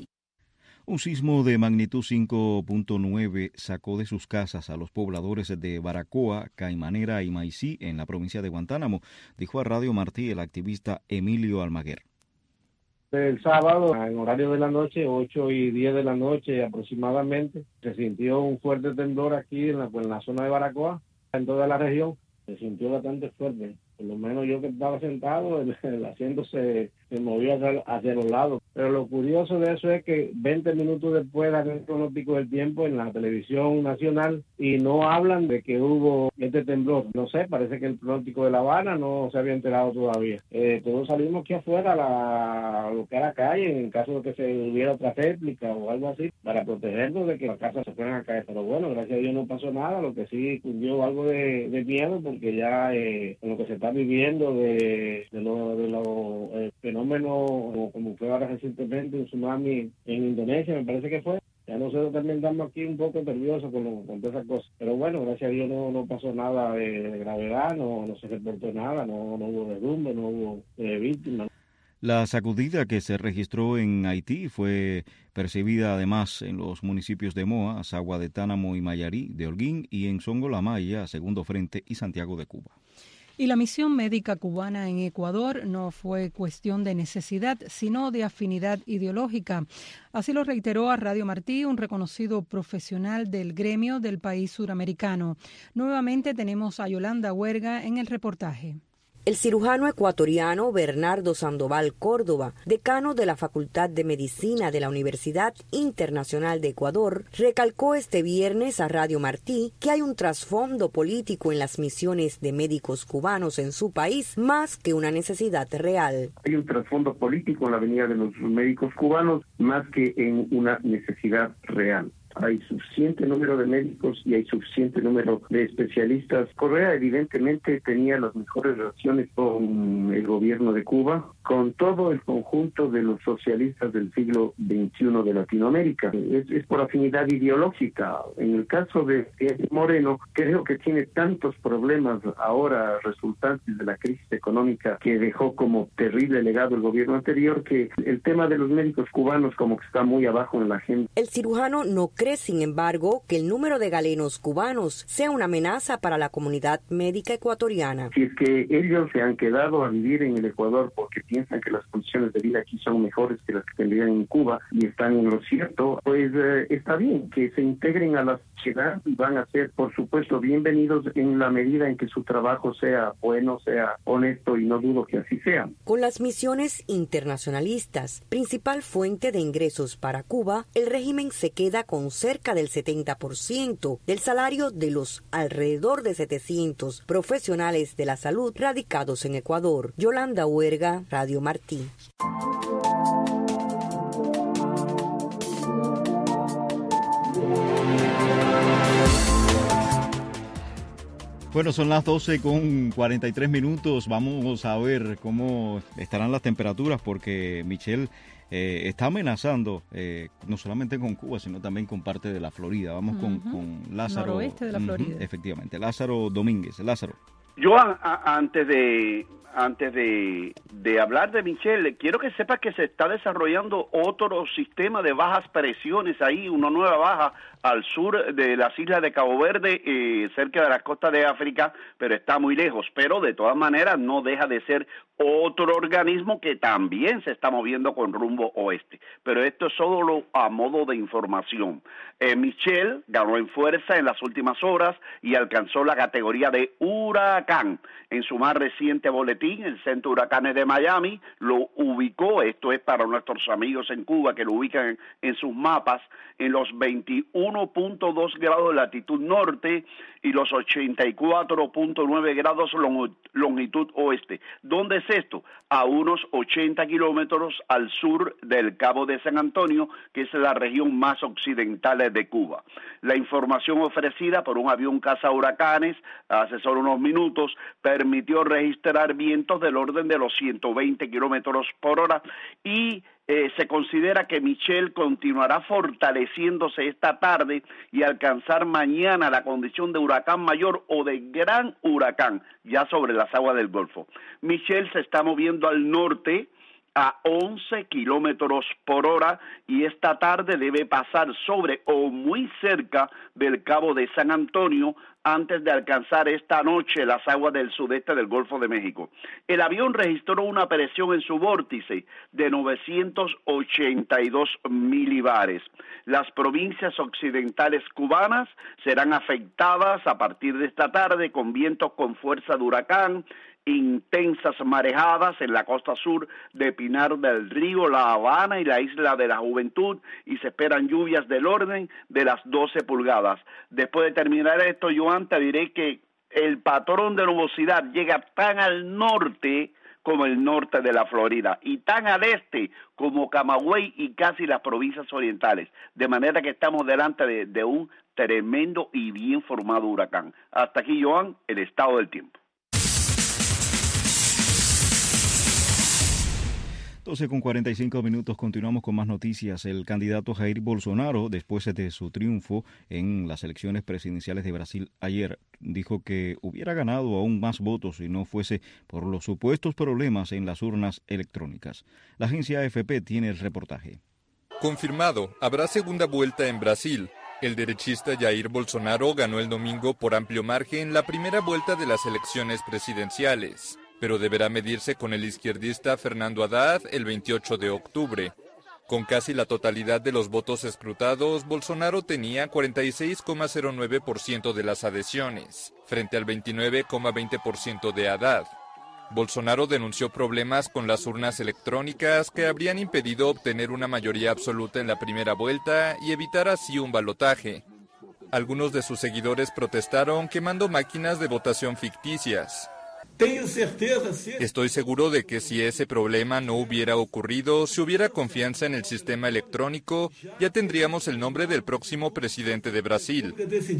Un sismo de magnitud cinco punto nueve sacó de sus casas a los pobladores de Baracoa, Caimanera y Maicí, en la provincia de Guantánamo, dijo a Radio Martí el activista Emilio Almaguer. El sábado, en horario de la noche, ocho y diez de la noche aproximadamente, se sintió un fuerte temblor aquí en la, en la zona de Baracoa, en toda la región. Se sintió bastante fuerte. Por lo menos yo que estaba sentado, el, el asiento se, se movió hacia, hacia los lados. Pero lo curioso de eso es que veinte minutos después dan el pronóstico del tiempo en la televisión nacional y no hablan de que hubo este temblor. No sé, parece que el pronóstico de La Habana no se había enterado todavía. Eh, todos salimos aquí afuera a, la, a lo que era la calle en caso de que se hubiera otra réplica o algo así para protegernos de que las casas se fueran a caer. Pero bueno, gracias a Dios no pasó nada, lo que sí cundió algo de, de miedo porque ya eh, con lo que se está viviendo de, de los de lo, eh, fenómenos como, como fue ahora recientemente un tsunami en Indonesia, me parece que fue. Ya nosotros también estamos aquí un poco nerviosos con, lo, con todas esas cosas. Pero bueno, gracias a Dios no, no pasó nada de, de gravedad, no, no se reportó nada, no, no hubo derrumbe, no hubo eh, víctimas. La sacudida que se registró en Haití fue percibida además en los municipios de Moa, Azagua de Tánamo y Mayarí, de Holguín y en Songolamaya, Segundo Frente y Santiago de Cuba. Y la misión médica cubana en Ecuador no fue cuestión de necesidad, sino de afinidad ideológica. Así lo reiteró a Radio Martí un reconocido profesional del gremio del país suramericano. Nuevamente tenemos a Yolanda Huerga en el reportaje. El cirujano ecuatoriano Bernardo Sandoval Córdoba, decano de la Facultad de Medicina de la Universidad Internacional de Ecuador, recalcó este viernes a Radio Martí que hay un trasfondo político en las misiones de médicos cubanos en su país más que una necesidad real. Hay un trasfondo político en la venida de los médicos cubanos más que en una necesidad real. Hay suficiente número de médicos y hay suficiente número de especialistas. Correa evidentemente tenía las mejores relaciones con el gobierno de Cuba, con todo el conjunto de los socialistas del siglo veintiuno de Latinoamérica. Es, es por afinidad ideológica. En el caso de Moreno, creo que tiene tantos problemas ahora resultantes de la crisis económica que dejó como terrible legado el gobierno anterior, que el tema de los médicos cubanos como que está muy abajo en la agenda. El cirujano no cree, sin embargo, que el número de galenos cubanos sea una amenaza para la comunidad médica ecuatoriana. Si es que ellos se han quedado a vivir en el Ecuador porque piensan que las condiciones de vida aquí son mejores que las que tendrían en Cuba y están en lo cierto, pues eh, está bien que se integren a la sociedad y van a ser, por supuesto, bienvenidos en la medida en que su trabajo sea bueno, sea honesto y no dudo que así sea. Con las misiones internacionalistas, principal fuente de ingresos para Cuba, el régimen se queda con cerca del setenta por ciento del salario de los alrededor de setecientos profesionales de la salud radicados en Ecuador. Yolanda Huerga, Radio Martí. Bueno, son las doce con cuarenta y tres minutos. Vamos a ver cómo estarán las temperaturas porque Michelle eh, está amenazando eh, no solamente con Cuba, sino también con parte de la Florida. Vamos uh-huh. con, con Lázaro. Noroeste de la Florida. Uh-huh, efectivamente, Lázaro Domínguez. Lázaro. Yo a, a, antes de antes de, de hablar de Michelle, quiero que sepas que se está desarrollando otro sistema de bajas presiones ahí, una nueva baja al sur de las islas de Cabo Verde, eh, cerca de la costa de África, pero está muy lejos. Pero de todas maneras no deja de ser otro organismo que también se está moviendo con rumbo oeste. Pero esto es solo a modo de información. Eh, Michelle ganó en fuerza en las últimas horas y alcanzó la categoría de huracán. En su más reciente boletín, el Centro de Huracanes de Miami lo ubicó, esto es para nuestros amigos en Cuba que lo ubican en, en sus mapas, en los veintiuno punto dos grados de latitud norte y los ochenta y cuatro punto nueve grados longitud oeste. ¿Dónde es esto? A unos ochenta kilómetros al sur del Cabo de San Antonio, que es la región más occidental de Cuba. La información ofrecida por un avión cazahuracanes hace solo unos minutos permitió registrar vientos del orden de los ciento veinte kilómetros por hora y Eh, se considera que Michelle continuará fortaleciéndose esta tarde y alcanzar mañana la condición de huracán mayor o de gran huracán ya sobre las aguas del Golfo. Michelle se está moviendo al norte a once kilómetros por hora y esta tarde debe pasar sobre o muy cerca del Cabo de San Antonio antes de alcanzar esta noche las aguas del sudeste del Golfo de México. El avión registró una presión en su vórtice de novecientos ochenta y dos milibares. Las provincias occidentales cubanas serán afectadas a partir de esta tarde con vientos con fuerza de huracán intensas marejadas en la costa sur de Pinar del Río, La Habana y la Isla de la Juventud, y se esperan lluvias del orden de las doce pulgadas. Después de terminar esto, Joan, te diré que el patrón de nubosidad llega tan al norte como el norte de la Florida, y tan al este como Camagüey y casi las provincias orientales, de manera que estamos delante de, de un tremendo y bien formado huracán. Hasta aquí, Joan, el estado del tiempo. doce con cuarenta y cinco minutos, continuamos con más noticias. El candidato Jair Bolsonaro, después de su triunfo en las elecciones presidenciales de Brasil ayer, dijo que hubiera ganado aún más votos si no fuese por los supuestos problemas en las urnas electrónicas. La agencia A F P tiene el reportaje. Confirmado, habrá segunda vuelta en Brasil. El derechista Jair Bolsonaro ganó el domingo por amplio margen la primera vuelta de las elecciones presidenciales, pero deberá medirse con el izquierdista Fernando Haddad el veintiocho de octubre. Con casi la totalidad de los votos escrutados, Bolsonaro tenía cuarenta y seis coma cero nueve por ciento de las adhesiones, frente al veintinueve coma veinte por ciento de Haddad. Bolsonaro denunció problemas con las urnas electrónicas que habrían impedido obtener una mayoría absoluta en la primera vuelta y evitar así un balotaje. Algunos de sus seguidores protestaron quemando máquinas de votación ficticias. Estoy seguro de que si ese problema no hubiera ocurrido, si hubiera confianza en el sistema electrónico, ya tendríamos el nombre del próximo presidente de Brasil.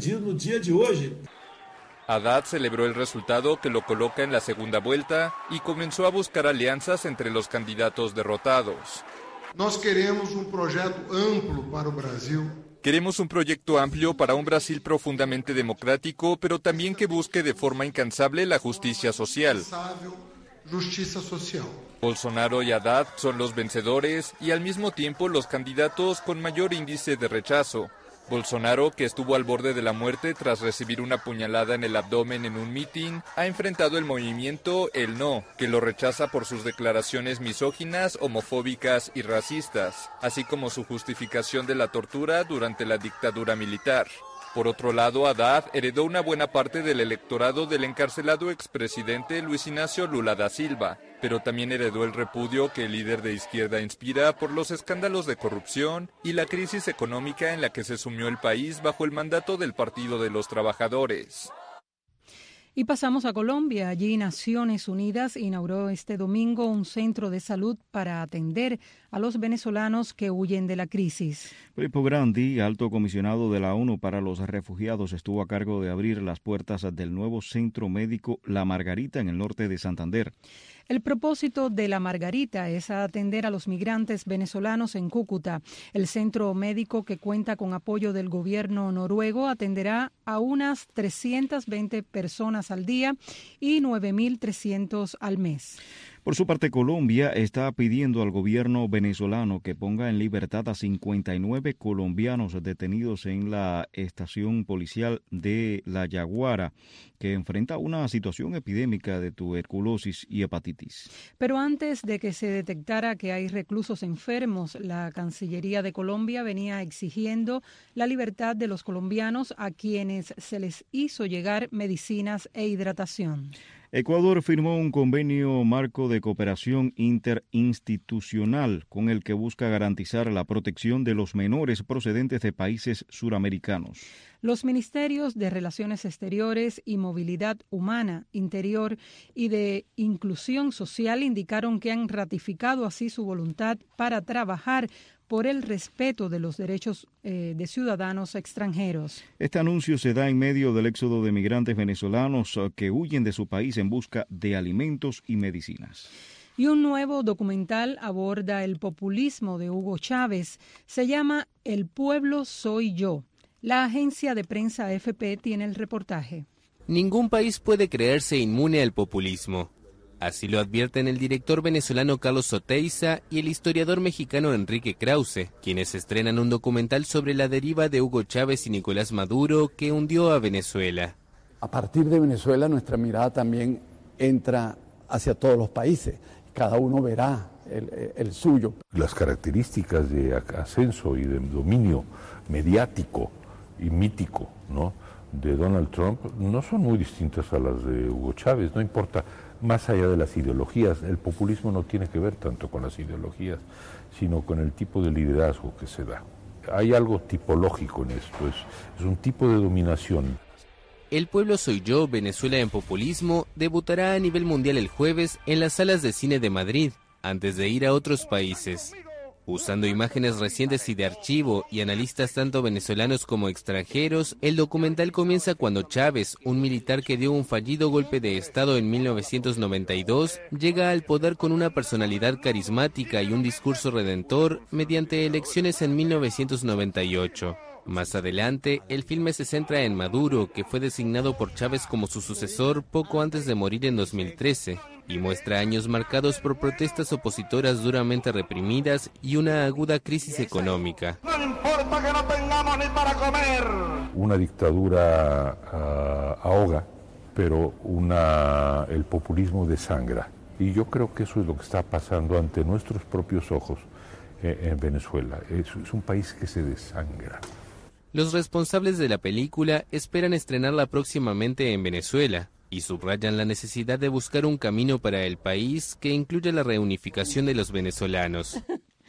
Haddad celebró el resultado que lo coloca en la segunda vuelta y comenzó a buscar alianzas entre los candidatos derrotados. Nós queremos um projeto amplo para o Brasil. Queremos un proyecto amplio para un Brasil profundamente democrático, pero también que busque de forma incansable la justicia social. Justiça social. Bolsonaro y Haddad son los vencedores y al mismo tiempo los candidatos con mayor índice de rechazo. Bolsonaro, que estuvo al borde de la muerte tras recibir una puñalada en el abdomen en un mitin, ha enfrentado el movimiento El No, que lo rechaza por sus declaraciones misóginas, homofóbicas y racistas, así como su justificación de la tortura durante la dictadura militar. Por otro lado, Haddad heredó una buena parte del electorado del encarcelado expresidente Luis Ignacio Lula da Silva, pero también heredó el repudio que el líder de izquierda inspira por los escándalos de corrupción y la crisis económica en la que se sumió el país bajo el mandato del Partido de los Trabajadores. Y pasamos a Colombia. Allí Naciones Unidas inauguró este domingo un centro de salud para atender a los venezolanos que huyen de la crisis. Filippo Grandi, alto comisionado de la ONU para los refugiados, estuvo a cargo de abrir las puertas del nuevo centro médico La Margarita en el norte de Santander. El propósito de La Margarita es atender a los migrantes venezolanos en Cúcuta. El centro médico, que cuenta con apoyo del gobierno noruego, atenderá a unas trescientas veinte personas al día y nueve mil trescientos al mes. Por su parte, Colombia está pidiendo al gobierno venezolano que ponga en libertad a cincuenta y nueve colombianos detenidos en la estación policial de La Yaguara, que enfrenta una situación epidémica de tuberculosis y hepatitis. Pero antes de que se detectara que hay reclusos enfermos, la Cancillería de Colombia venía exigiendo la libertad de los colombianos a quienes se les hizo llegar medicinas e hidratación. Ecuador firmó un convenio marco de cooperación interinstitucional con el que busca garantizar la protección de los menores procedentes de países suramericanos. Los ministerios de Relaciones Exteriores y Movilidad Humana, Interior y de Inclusión Social indicaron que han ratificado así su voluntad para trabajar por el respeto de los derechos eh, de ciudadanos extranjeros. Este anuncio se da en medio del éxodo de migrantes venezolanos que huyen de su país en busca de alimentos y medicinas. Y un nuevo documental aborda el populismo de Hugo Chávez. Se llama El pueblo soy yo. La agencia de prensa A F P tiene el reportaje. Ningún país puede creerse inmune al populismo. Así lo advierten el director venezolano Carlos Oteiza y el historiador mexicano Enrique Krause, quienes estrenan un documental sobre la deriva de Hugo Chávez y Nicolás Maduro que hundió a Venezuela. A partir de Venezuela nuestra mirada también entra hacia todos los países. Cada uno verá el, el suyo. Las características de ascenso y de dominio mediático y mítico, ¿no?, de Donald Trump no son muy distintas a las de Hugo Chávez. No importa más allá de las ideologías. El populismo no tiene que ver tanto con las ideologías, sino con el tipo de liderazgo que se da. Hay algo tipológico en esto, es, es un tipo de dominación. El pueblo soy yo, Venezuela en populismo, debutará a nivel mundial el jueves en las salas de cine de Madrid, antes de ir a otros países. Usando imágenes recientes y de archivo y analistas tanto venezolanos como extranjeros, el documental comienza cuando Chávez, un militar que dio un fallido golpe de Estado en mil novecientos noventa y dos, llega al poder con una personalidad carismática y un discurso redentor mediante elecciones en mil novecientos noventa y ocho. Más adelante, el filme se centra en Maduro, que fue designado por Chávez como su sucesor poco antes de morir en dos mil trece, y muestra años marcados por protestas opositoras duramente reprimidas y una aguda crisis económica. No importa que no tengamos ni para comer. Una dictadura uh, ahoga, pero una, el populismo desangra. Y yo creo que eso es lo que está pasando ante nuestros propios ojos eh, en Venezuela. Es, es un país que se desangra. Los responsables de la película esperan estrenarla próximamente en Venezuela y subrayan la necesidad de buscar un camino para el país que incluya la reunificación de los venezolanos.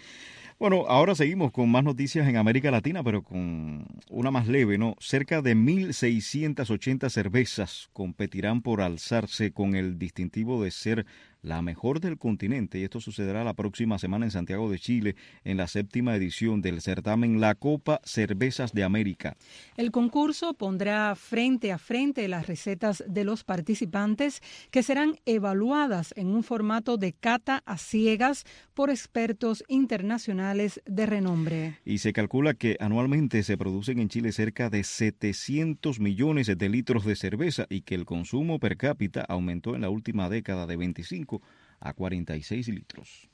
Bueno, ahora seguimos con más noticias en América Latina, pero con una más leve, ¿no? Cerca de mil seiscientas ochenta cervezas competirán por alzarse con el distintivo de ser la mejor del continente, y esto sucederá la próxima semana en Santiago de Chile, en la séptima edición del certamen La Copa Cervezas de América. El concurso pondrá frente a frente las recetas de los participantes, que serán evaluadas en un formato de cata a ciegas por expertos internacionales de renombre. Y se calcula que anualmente se producen en Chile cerca de setecientos millones de litros de cerveza y que el consumo per cápita aumentó en la última década de veinticinco a cuarenta y seis litros.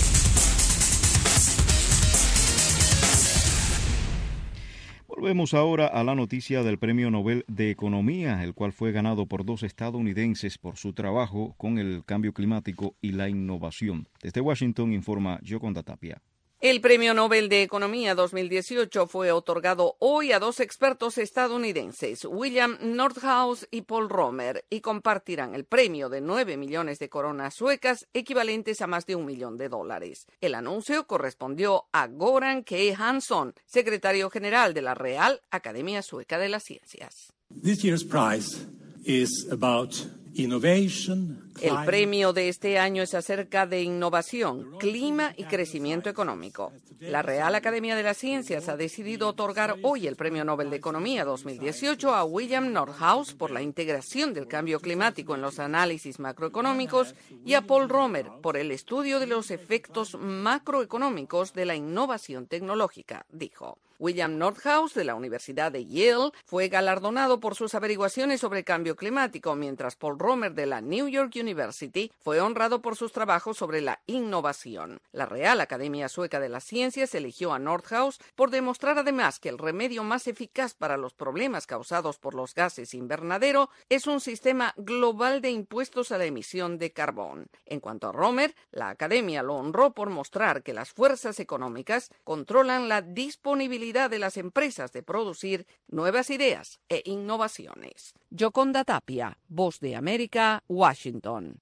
Volvemos ahora a la noticia del Premio Nobel de Economía, el cual fue ganado por dos estadounidenses por su trabajo con el cambio climático y la innovación. Desde Washington informa Yoconda Tapia. El Premio Nobel de Economía dos mil dieciocho fue otorgado hoy a dos expertos estadounidenses, William Nordhaus y Paul Romer, y compartirán el premio de nueve millones de coronas suecas, equivalentes a más de un millón de dólares. El anuncio correspondió a Goran K. Hansson, secretario general de la Real Academia Sueca de las Ciencias. This year's prize is about innovation. El premio de este año es acerca de innovación, clima y crecimiento económico. La Real Academia de las Ciencias ha decidido otorgar hoy el Premio Nobel de Economía dos mil dieciocho a William Nordhaus por la integración del cambio climático en los análisis macroeconómicos y a Paul Romer por el estudio de los efectos macroeconómicos de la innovación tecnológica, dijo. William Nordhaus, de la Universidad de Yale, fue galardonado por sus averiguaciones sobre cambio climático, mientras Paul Romer, de la New York University, fue honrado por sus trabajos sobre la innovación. La Real Academia Sueca de las Ciencias eligió a Nordhaus por demostrar además que el remedio más eficaz para los problemas causados por los gases invernadero es un sistema global de impuestos a la emisión de carbón. En cuanto a Romer, la Academia lo honró por mostrar que las fuerzas económicas controlan la disponibilidad de las empresas de producir nuevas ideas e innovaciones. Yoconda Tapia, Voz de América, Washington.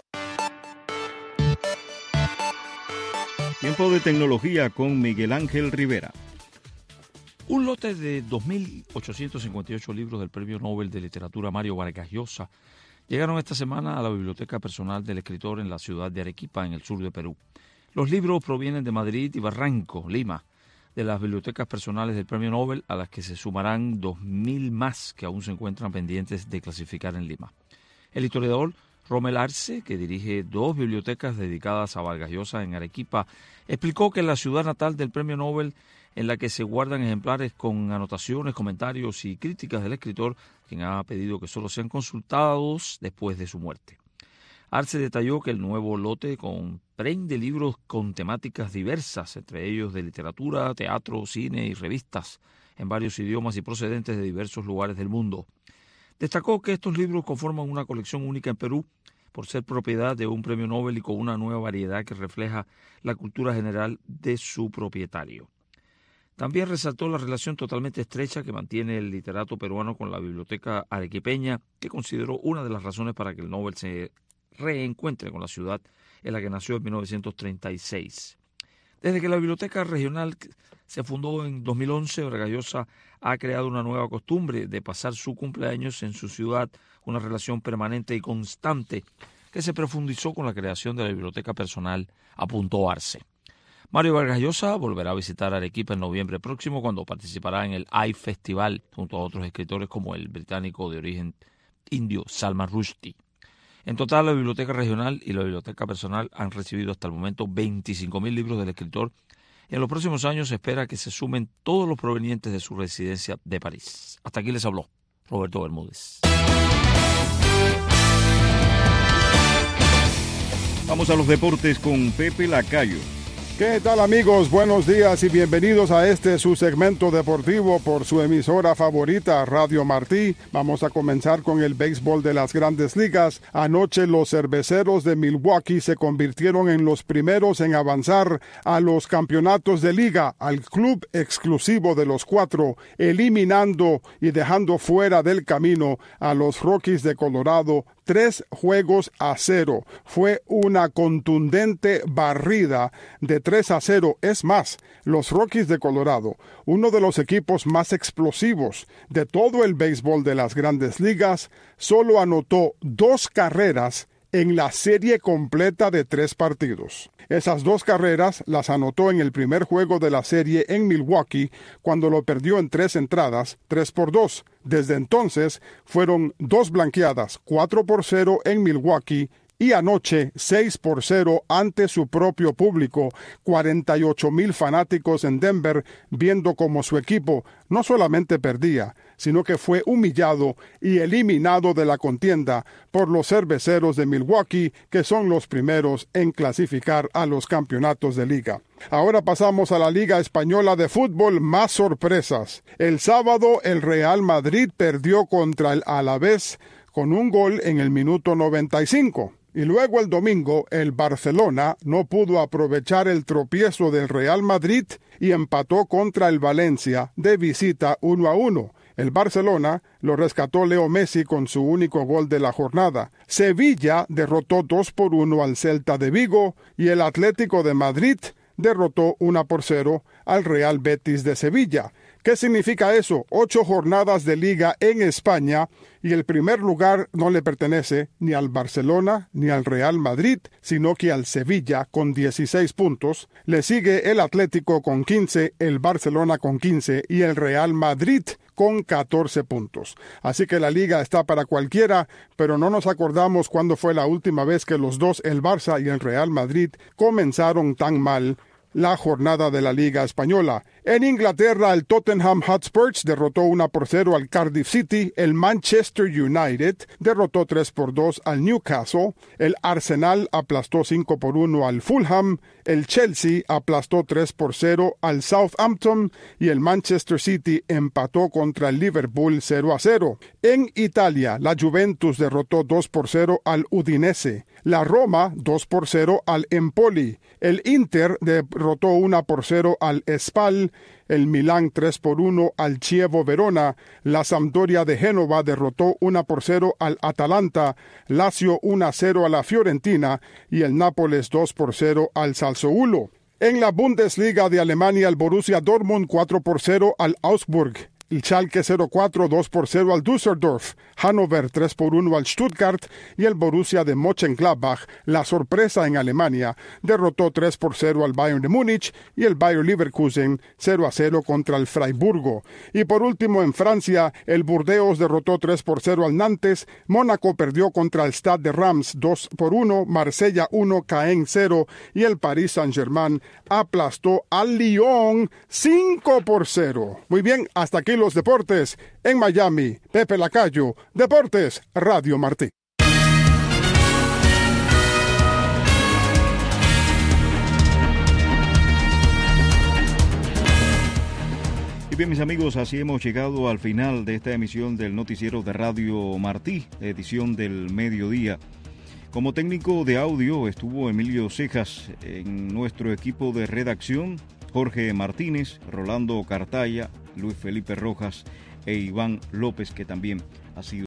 Tiempo de tecnología con Miguel Ángel Rivera. Un lote de dos mil ochocientos cincuenta y ocho libros del Premio Nobel de Literatura Mario Vargas Llosa llegaron esta semana a la biblioteca personal del escritor en la ciudad de Arequipa, en el sur de Perú. Los libros provienen de Madrid y Barranco, Lima, de las bibliotecas personales del Premio Nobel, a las que se sumarán dos mil más que aún se encuentran pendientes de clasificar en Lima. El historiador Rommel Arce, que dirige dos bibliotecas dedicadas a Vargas Llosa en Arequipa, explicó que en la ciudad natal del Premio Nobel, en la que se guardan ejemplares con anotaciones, comentarios y críticas del escritor, quien ha pedido que solo sean consultados después de su muerte. Arce detalló que el nuevo lote comprende libros con temáticas diversas, entre ellos de literatura, teatro, cine y revistas, en varios idiomas y procedentes de diversos lugares del mundo. Destacó que estos libros conforman una colección única en Perú, por ser propiedad de un premio Nobel y con una nueva variedad que refleja la cultura general de su propietario. También resaltó la relación totalmente estrecha que mantiene el literato peruano con la biblioteca arequipeña, que consideró una de las razones para que el Nobel se reencuentre con la ciudad en la que nació en mil novecientos treinta y seis. Desde que la Biblioteca Regional se fundó en dos mil once, Vargas Llosa ha creado una nueva costumbre de pasar su cumpleaños en su ciudad, una relación permanente y constante que se profundizó con la creación de la Biblioteca Personal a Punto Arce. Mario Vargas Llosa volverá a visitar Arequipa en noviembre próximo, cuando participará en el I Festival junto a otros escritores como el británico de origen indio Salman Rushdie. En total, la Biblioteca Regional y la Biblioteca Personal han recibido hasta el momento veinticinco mil libros del escritor. En los próximos años se espera que se sumen todos los provenientes de su residencia de París. Hasta aquí les habló Roberto Bermúdez. Vamos a los deportes con Pepe Lacayo. ¿Qué tal, amigos? Buenos días y bienvenidos a este su segmento deportivo por su emisora favorita, Radio Martí. Vamos a comenzar con el béisbol de las Grandes Ligas. Anoche los Cerveceros de Milwaukee se convirtieron en los primeros en avanzar a los campeonatos de liga, al club exclusivo de los cuatro, eliminando y dejando fuera del camino a los Rockies de Colorado. Tres juegos a cero. Fue una contundente barrida de tres a cero. Es más, los Rockies de Colorado, uno de los equipos más explosivos de todo el béisbol de las Grandes Ligas, solo anotó dos carreras en la serie completa de tres partidos. Esas dos carreras las anotó en el primer juego de la serie en Milwaukee, cuando lo perdió en tres entradas, tres por dos. Desde entonces fueron dos blanqueadas, cuatro por cero en Milwaukee, y anoche seis por cero ante su propio público, cuarenta y ocho mil fanáticos en Denver viendo cómo su equipo no solamente perdía, sino que fue humillado y eliminado de la contienda por los Cerveceros de Milwaukee, que son los primeros en clasificar a los campeonatos de liga. Ahora pasamos a la Liga Española de Fútbol, más sorpresas. El sábado el Real Madrid perdió contra el Alavés con un gol en el minuto noventa y cinco. Y luego el domingo, el Barcelona no pudo aprovechar el tropiezo del Real Madrid y empató contra el Valencia de visita uno a uno. El Barcelona lo rescató Leo Messi con su único gol de la jornada. Sevilla derrotó dos por uno al Celta de Vigo y el Atlético de Madrid derrotó uno por cero al Real Betis de Sevilla. ¿Qué significa eso? Ocho jornadas de liga en España y el primer lugar no le pertenece ni al Barcelona ni al Real Madrid, sino que al Sevilla con dieciséis puntos. Le sigue el Atlético con quince, el Barcelona con quince y el Real Madrid con catorce puntos. Así que la liga está para cualquiera, pero no nos acordamos cuándo fue la última vez que los dos, el Barça y el Real Madrid, comenzaron tan mal la jornada de la Liga Española. En Inglaterra, el Tottenham Hotspurs derrotó uno por cero al Cardiff City, el Manchester United derrotó tres por dos al Newcastle, el Arsenal aplastó cinco por uno al Fulham, el Chelsea aplastó tres por cero al Southampton y el Manchester City empató contra el Liverpool cero a cero. En Italia, la Juventus derrotó dos por cero al Udinese, la Roma dos por cero al Empoli, el Inter derrotó uno por cero al Spal, el Milán tres por uno al Chievo Verona, la Sampdoria de Génova derrotó uno por cero al Atalanta, Lazio uno a cero a la Fiorentina y el Nápoles dos por cero al Sassuolo. En la Bundesliga de Alemania, el Borussia Dortmund cuatro por cero al Augsburg, el Schalke cero cuatro dos por cero al Düsseldorf, Hannover tres por uno al Stuttgart y el Borussia de Mönchengladbach, la sorpresa en Alemania, derrotó tres por cero al Bayern de Múnich y el Bayer Leverkusen cero a cero contra el Freiburgo. Y por último, en Francia, el Burdeos derrotó tres por cero al Nantes, Mónaco perdió contra el Stade de Reims dos por uno, Marsella uno, Caen cero y el Paris Saint-Germain aplastó al Lyon cinco por cero. Muy bien, hasta aquí los deportes. En Miami, Pepe Lacayo, Deportes, Radio Martí. Y bien, mis amigos, así hemos llegado al final de esta emisión del noticiero de Radio Martí, edición del mediodía. Como técnico de audio estuvo Emilio Cejas. En nuestro equipo de redacción, Jorge Martínez, Rolando Cartaya, Luis Felipe Rojas e Iván López, que también ha sido